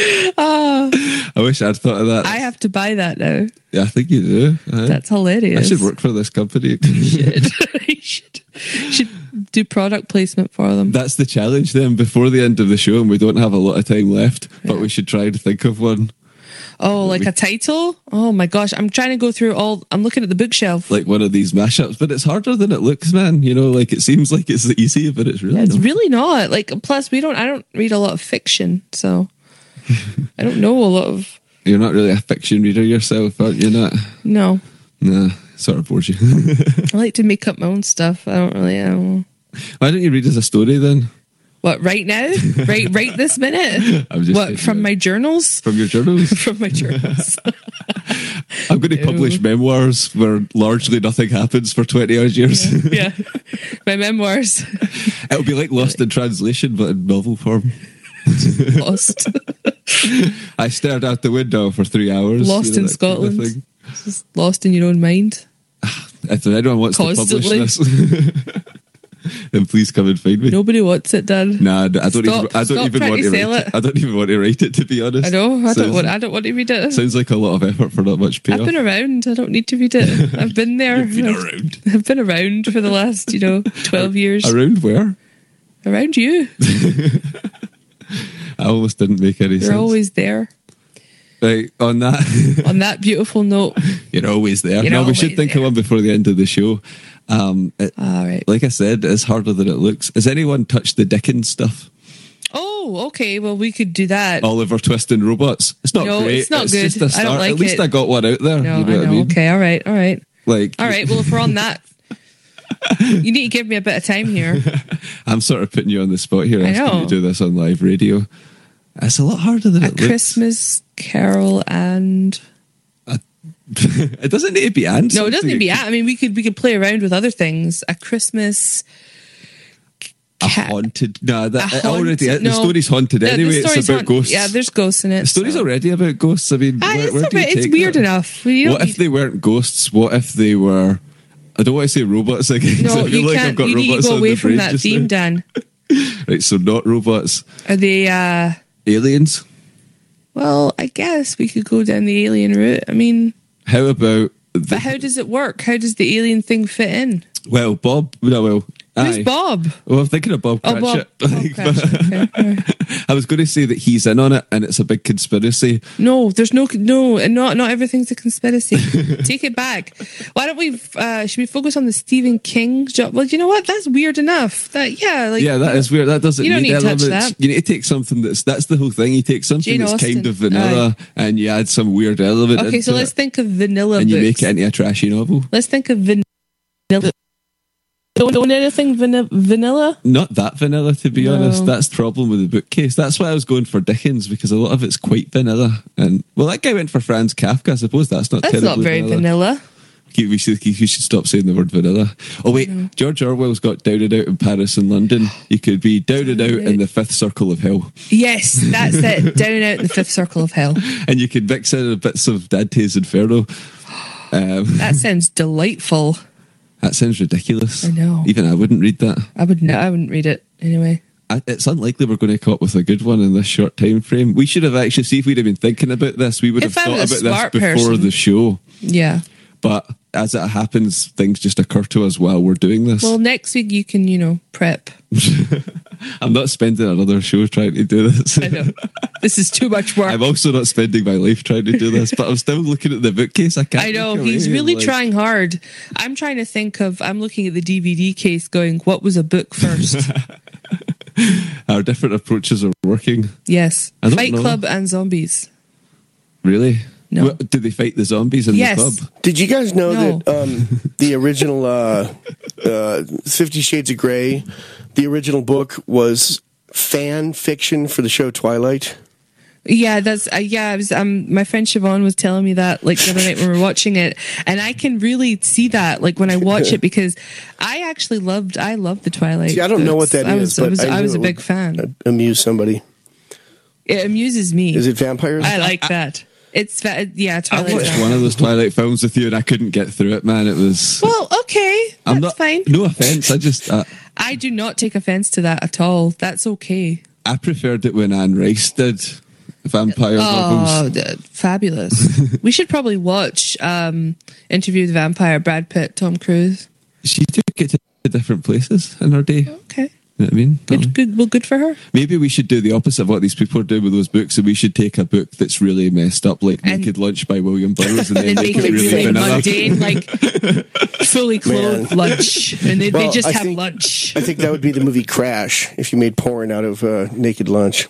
Oh, I wish I'd thought of that. I have to buy that now. Yeah, I think you do. Uh, That's hilarious. I should work for this company. You should. you should. You should do product placement for them. That's the challenge then before the end of the show, and we don't have a lot of time left, but we should try and think of one. Oh, like a title? Oh my gosh. I'm trying to go through all, I'm looking at the bookshelf. Like one of these mashups, but it's harder than it looks, man. You know, like it seems like it's easy, but it's really It's not. really not. Like, plus we don't, I don't read a lot of fiction. So I don't know a lot of, You're not really a fiction reader yourself, aren't you? Not? no. Nah, sort of bores you. I like to make up my own stuff. I don't really, I don't know. Why don't you read as a story then? What, right now? right right this minute? I'm just What, saying, from yeah. my journals? From your journals? From my journals. I'm going to publish memoirs where largely nothing happens for twenty odd years. Yeah. My memoirs. It'll be like Lost in Translation, but in novel form. Lost. I stared out the window for three hours. Lost you know, in that kind of Scotland. thing. Just lost in your own mind. If anyone wants Constantly. to publish this, then please come and find me. Nobody wants it, Dan. Nah, I don't Stop- even. I don't stop even trying want to to sell write it. it. I don't even want to write it. To be honest, I know. I don't Sounds- want. I don't want to read it. Sounds like a lot of effort for not much I've payoff. been around. I don't need to read it. I've been there. You've been I've, around. I've been around for the last, you know, twelve years. Around where? Around you. I almost didn't make any You're sense. always there. Right, on that. On that beautiful note, You're always there. You're no, we always should think there. of one before the end of the show. Um, it, All right. Like I said, it's harder than it looks. Has anyone touched the Dickens stuff? Oh, okay. Well, we could do that. Oliver Twist and Robots. It's not No, great. it's not good. Just a I start. don't like At least it. I got one out there. No, you know I what know. I mean? Okay, all right, all right. Like, all right. Well, if we're on that, you need to give me a bit of time here. I'm sort of putting you on the spot here. I asking know. you to do this on live radio. It's a lot harder than A it looks. Christmas Carol and It doesn't need to be and. no, it doesn't need to be. something. I mean, we could we could play around with other things. A Christmas. A haunted. No, that A it already. haunted- The no. story's haunted Yeah, the anyway. story's It's about haunt- ghosts. Yeah, there's ghosts in it. The story's so. already about ghosts. I mean, Ah, where, it's where all do you right. It's take weird that? enough. You don't What if need- they weren't ghosts? What if they were? I don't want to say robots again. No, I feel you like I've can't. got You need to robots go on away the from brain that just theme, now. Dan. Right, so not robots. Are they? uh Aliens. Well, I guess we could go down the alien route. I mean, How about? The, but how does it work? How does the alien thing fit in? well, Bob. No, well. Who's aye. Bob? Well, I'm thinking of Bob Oh, Cratchit. Bob. Bob Cratchit. Okay, all right. I was going to say that he's in on it, and it's a big conspiracy. No, there's no no, and not not everything's a conspiracy. Take it back. Why don't we? Uh, should we focus on the Stephen King job? Well, you know what? That's weird enough. That yeah, like Yeah, that is weird. That doesn't You don't need, need to touch elements. that. You need to take something that's that's the whole thing. You take something Jane that's Austen. kind of vanilla, and you add some weird element. Okay, so into let's it, think of vanilla and you books. make it into a trashy novel. Let's think of vanilla. Don't don't anything van- vanilla. Not that vanilla, to be No. honest. That's the problem with the bookcase. That's why I was going for Dickens, because a lot of it's quite vanilla. And well, that guy went for Franz Kafka. I suppose that's not That's terribly not very vanilla. We should, we should stop saying the word vanilla. Oh wait, George Orwell's got Down and Out in Paris and London. You could be Down and Out in the Fifth Circle of Hell. Yes, that's it. Down and out in the fifth circle of hell. And you could mix in bits of Dante's Inferno. Um, That sounds delightful. that sounds ridiculous. I know. Even I wouldn't read that. I would no, I wouldn't read it anyway. I, it's unlikely we're going to come up with a good one in this short time frame. We should have actually, see if we'd have been thinking about this, we would If have I thought was a about smart this before person. the show. Yeah. But as it happens, things just occur to us while we're doing this. Well, next week you can, you know, prep. I'm not spending another show trying to do this. I know. This is too much work. I'm also not spending my life trying to do this, but I'm still looking at the bookcase. I can't. I know look he's away, really like- trying hard. I'm trying to think of. I'm looking at the D V D case, going, "What was a book first?" Our different approaches are working. Yes, I don't Fight know. Club and zombies. Really? No. What, did they fight the zombies in Yes. the club? Did you guys know No. that um, the original uh, uh, Fifty Shades of Grey, the original book was fan fiction for the show Twilight? Yeah, that's uh, yeah. I was, um, my friend Siobhan was telling me that like the other night when we were watching it, and I can really see that like when I watch it because I actually loved. I loved the Twilight. See, I don't know what books. that I is, was, I but was, I I knew was a it big would fan. Amuse somebody. It amuses me. Is it vampires? I like that. It's fa- yeah. I Twilight. watched one of those Twilight films with you, and I couldn't get through it. Man, it was. Well, okay, that's I'm not. fine. No offense. I just. Uh, I do not take offense to that at all. That's okay. I preferred it when Anne Rice did vampire Oh, novels. th- fabulous. We should probably watch um, Interview with the Vampire, Brad Pitt, Tom Cruise. She took it to different places in her day. Okay. You know what I mean? Good, good, well, good for her. Maybe we should do the opposite of what these people are doing with those books, and we should take a book that's really messed up, like And- Naked Lunch by William Burroughs, and then And make make it it really really vanilla. mundane, like fully clothed Man. lunch. And they, Well, they just I have think- lunch. I think that would be the movie Crash if you made porn out of uh, Naked Lunch.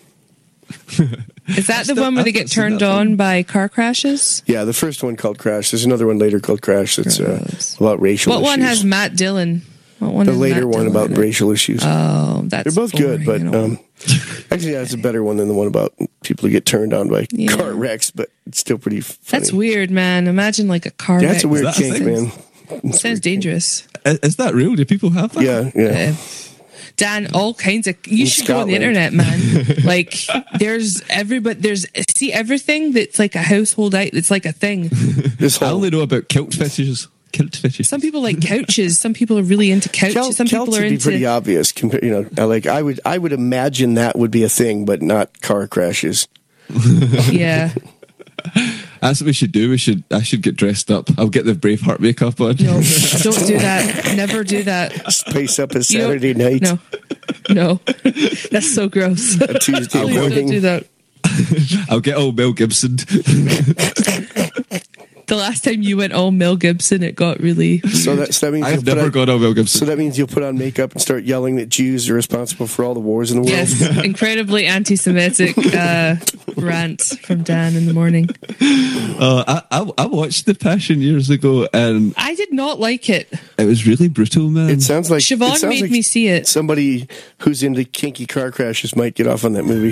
Is that the still- one where they I've get not seen turned that on by car crashes? Yeah, the first one called Crash. There's another one later called Crash that's uh, about racial What issues. one has Matt Dillon? What one the has later Matt one Dillon about in it? racial issues. Oh, that's They're both good, but boring, you know. um, actually, that's a better one than the one about people who get turned on by Yeah. car wrecks. But it's still pretty funny. That's weird, man. Imagine like a car Yeah, wreck. it's a weird Is that a kink, thing? man. Sounds dangerous. Is, is that real? Do people have that? Yeah, yeah. Uh, Dan, all kinds of. You In should go on the Scotland. internet, man. Like, there's everybody. There's see everything that's like a household item. It's like a thing. This I whole only know about kilt fetishes. Kilt fetishes. Some people like couches. Some people are really into couches. Kel- Some people Celts are would be into. pretty obvious. Compa- you know, I like I would I would imagine that would be a thing, but not car crashes. Yeah. That's what we should do. We should. I should get dressed up. I'll get the Braveheart makeup on. No, don't do that. Never do that. Space up a You don't- Saturday night, No, no, that's so gross. a Tuesday Please morning. don't do that. I'll get old Mel Gibson. The last time you went all Mel Gibson, it got really. So that, so that means I've you'll put never on- gone on Mel Gibson. So that means you'll put on makeup and start yelling that Jews are responsible for all the wars in the world. Yes, incredibly anti-Semitic uh, rant from Dan in the morning. Uh, I, I I watched The Passion years ago, and I did not like it. it was really brutal, man. It sounds like Siobhan it sounds made like me see it. Somebody who's into kinky car crashes might get off on that movie.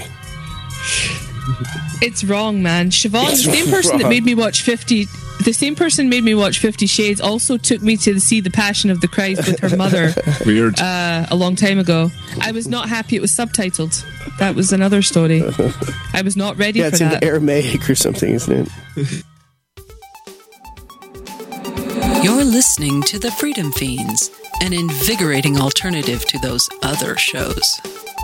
It's wrong, man. Siobhan, It's the same person that wrong. made me watch fifty, the same person made me watch Fifty Shades, also took me to see The Passion of the Christ with her mother. Weird. Uh, a long time ago. I was not happy it was subtitled. That was another story. I was not ready Yeah, for it's in that. Aramaic or something, isn't it? You're listening to The Freedom Fiends, an invigorating alternative to those other shows.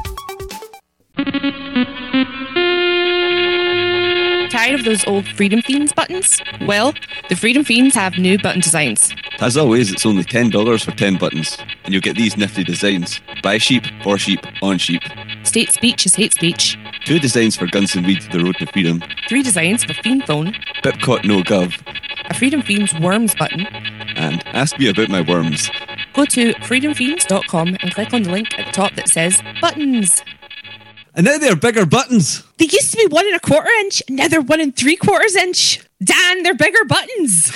Tired of those old Freedom Fiends buttons? Well, the Freedom Fiends have new button designs. As always, it's only ten dollars for ten buttons, and you'll get these nifty designs. By sheep, for sheep, on sheep. State speech is hate speech. Two designs for Guns and Weed, The Road to Freedom. Three designs for Fiend Phone. Bipcot No Gov. A Freedom Fiends Worms button. And Ask Me About My Worms. Go to freedom fiends dot com and click on the link at the top that says Buttons. And now they're bigger buttons. They used to be one and a quarter inch, and now they're one and three quarters inch. Dan, they're bigger buttons.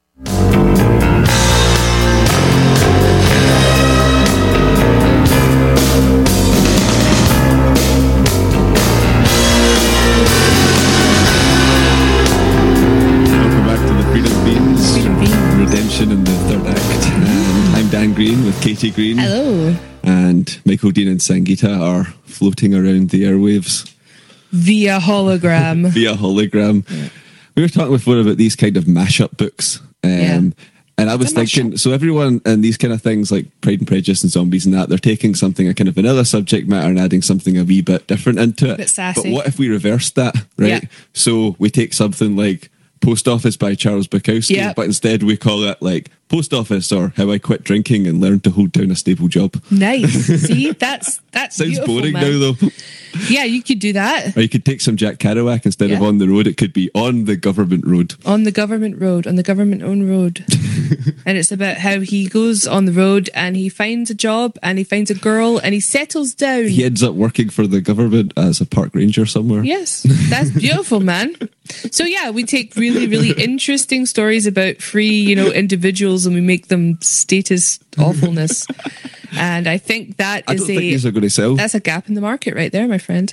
Welcome back to the Freedom Fiends. Freedom Fiends. Redemption in the third act. And I'm Dan Green with Katie Green. Hello. And Michael Dean and Sangeeta are floating around the airwaves Via hologram. via hologram. Yeah. We were talking before about these kind of mashup books. Um, Yeah. And I was thinking, so everyone and these kind of things like Pride and Prejudice and Zombies and that, they're taking something, a kind of vanilla subject matter and adding something a wee bit different into it. Bit sassy. But what if we reversed that, right? Yeah. So we take something like Post Office by Charles Bukowski, Yeah. but instead we call it like Post Office or How I Quit Drinking and Learned to Hold Down a Stable Job. Nice. See, that's that's Sounds beautiful, boring man. now though. Yeah, you could do that. Or you could take some Jack Kerouac instead of Yeah. on the road, it could be on the government road. On the government road, on the government owned road. And it's about how he goes on the road and he finds a job and he finds a girl and he settles down. He ends up working for the government as a park ranger somewhere. Yes, that's beautiful, man. So yeah, we take really, really interesting stories about free, you know, individuals and we make them status awfulness. And I think that I is don't think a these are going to sell. that's a gap in the market right there, my friend.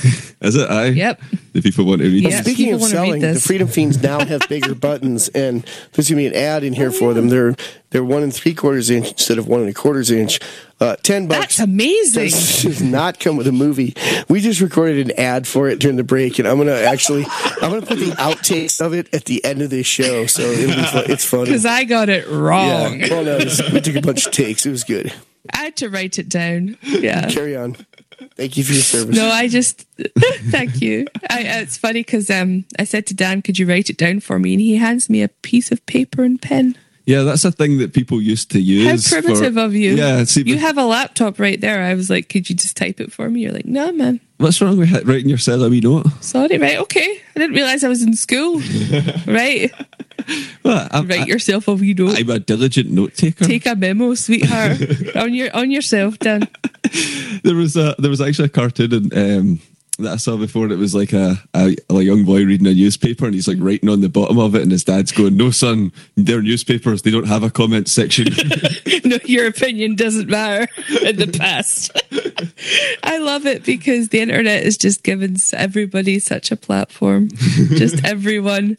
Is it? Aye. Yep. The people want to read Yeah. it. Speaking people of wanna read selling, the this. Freedom Fiends now have bigger buttons, and there's gonna be an ad in here for them. They're they're one and three quarters inch instead of one and a quarters inch. Uh, Ten bucks. That's amazing. Does, does not come with a movie. We just recorded an ad for it during the break, and I'm gonna actually I'm gonna put the outtakes of it at the end of this show, so it'll be fun. It's funny. Because I got it wrong. Yeah. Well, no, it's- we took a bunch of takes. It was good. I had to write it down. Yeah. Carry on. Thank you for your service. No, I just thank you. I, it's funny because um, I said to Dan, "Could you write it down for me?" And he hands me a piece of paper and pen. Yeah, that's a thing that people used to use. How primitive for, of you! Yeah, see, you but have a laptop right there. I was like, "Could you just type it for me?" You're like, "No, man. what's wrong with hit- writing yourself a wee note? Sorry, right? Okay. I didn't realize I was in school. Right? Well, I'm, Write I, yourself a wee note. I'm a diligent note taker. Take a memo, sweetheart, on your on yourself, Dan. There was a there was actually a cartoon and um, that I saw before, and it was like a, a a young boy reading a newspaper, and he's like writing on the bottom of it, and his dad's going, "No, son, they're newspapers. They don't have a comment section." No, your opinion doesn't matter in the past. I love it because the internet has just given everybody such a platform. Just everyone,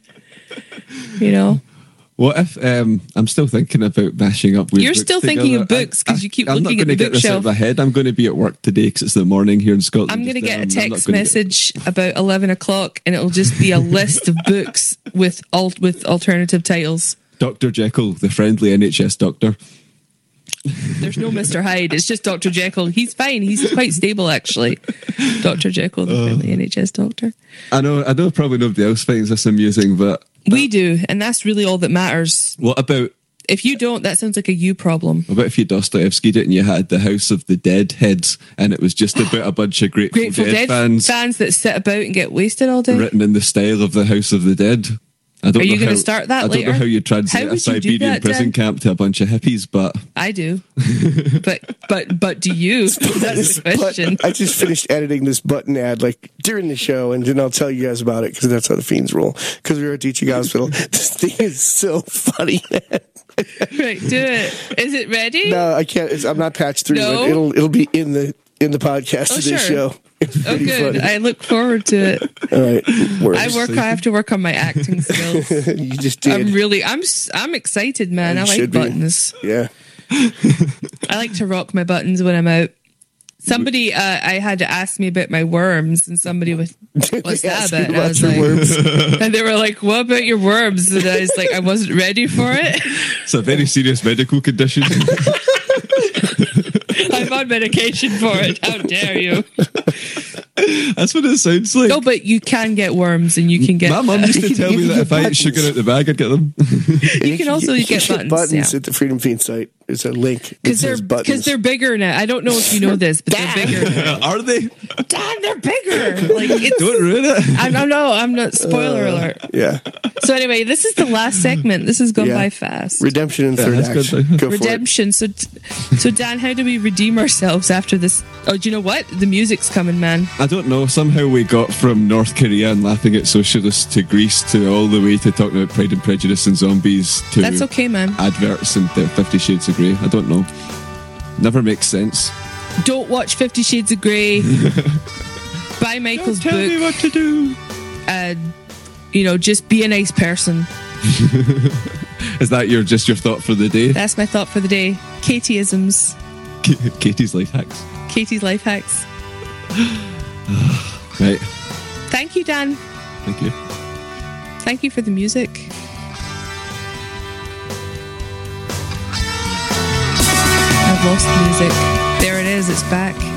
you know. What if um, I'm still thinking about mashing up? Weird You're books still thinking together. of books because you keep I'm looking not at going the to get this out of bookshelf. my head. I'm going to be at work today because it's the morning here in Scotland. I'm going to Just, get a um, I'm not text gonna get- message about eleven o'clock, and it'll just be a list of books with alt with alternative titles. Doctor Jekyll, the friendly N H S doctor. There's no Mister Hyde. It's just Doctor Jekyll. He's fine. He's quite stable, actually. Doctor Jekyll, the Uh. friendly N H S doctor. I know, I know. Probably nobody else finds this amusing, but We do, and that's really all that matters. what about If you don't, that sounds like a you problem. what about if you Dostoevski'd it and you had the House of the Dead heads, and it was just about a bunch of Grateful, Grateful Dead, Dead fans fans that sit about and get wasted all day. written in the style of the House of the Dead, I don't Are you know going to how- start that I later? don't know how you translate How a would you do Siberian that, prison Dan? camp to a bunch of hippies, but I do. but but but do you? That's the question. I just finished editing this button ad like during the show, and then I'll tell you guys about it because that's how the fiends roll. Because we were at Teaching Hospital. This thing is so funny, man. Right, do it. Is it ready? No, I can't. It's, I'm not patched through. No? But it'll it'll be in the in the podcast Oh, of this sure. show. It's Oh, pretty good. funny. I look forward to it. All right, works. I work. I have to work on my acting skills. You just did. I'm really. I'm. s- I'm excited, man. You I like should be. buttons. Yeah. I like to rock my buttons when I'm out. Somebody, uh, I had to ask me about my worms, and somebody was, what's They that asked about? you And I about was your like, worms. and they were like, what about your worms? And I was like, I wasn't ready for it. it's a very serious medical condition. I'm on medication for it. How dare you? That's what it sounds like. No, but you can get worms, and you can get. My mum used to tell me that if I ate sugar out the bag, I'd get them. You can also you get can buttons, yeah. at the Freedom Fiend site. It's a link that Because they're says buttons. because they're bigger now. I don't know if you know this, but they're bigger. Now. Are they? Dan, they're bigger. Like it's. Don't ruin it. I don't know. I'm not. Spoiler Uh, alert. Yeah. So anyway, this is the last segment. This has gone Yeah. by fast. Redemption and Yeah, third that's act. good. Go for it. Redemption. So, so Dan, how do we redeem ourselves after this? Oh, do you know what? The music's coming, man. I don't know. Somehow we got from North Korea and laughing at socialists to Greece to all the way to talking about Pride and Prejudice and zombies to That's okay, man. adverts and uh, Fifty Shades of Grey. I don't know. Never makes sense. Don't watch Fifty Shades of Grey. Buy Michael's Tell book. me what to do. And you know, just be a nice person. Is that your just your thought for the day? That's my thought for the day. Katieisms. Katie's life hacks. Katie's life hacks. Right. Thank you, Dan. Thank you. Thank you for the music. I've lost the music. There it is. It's back.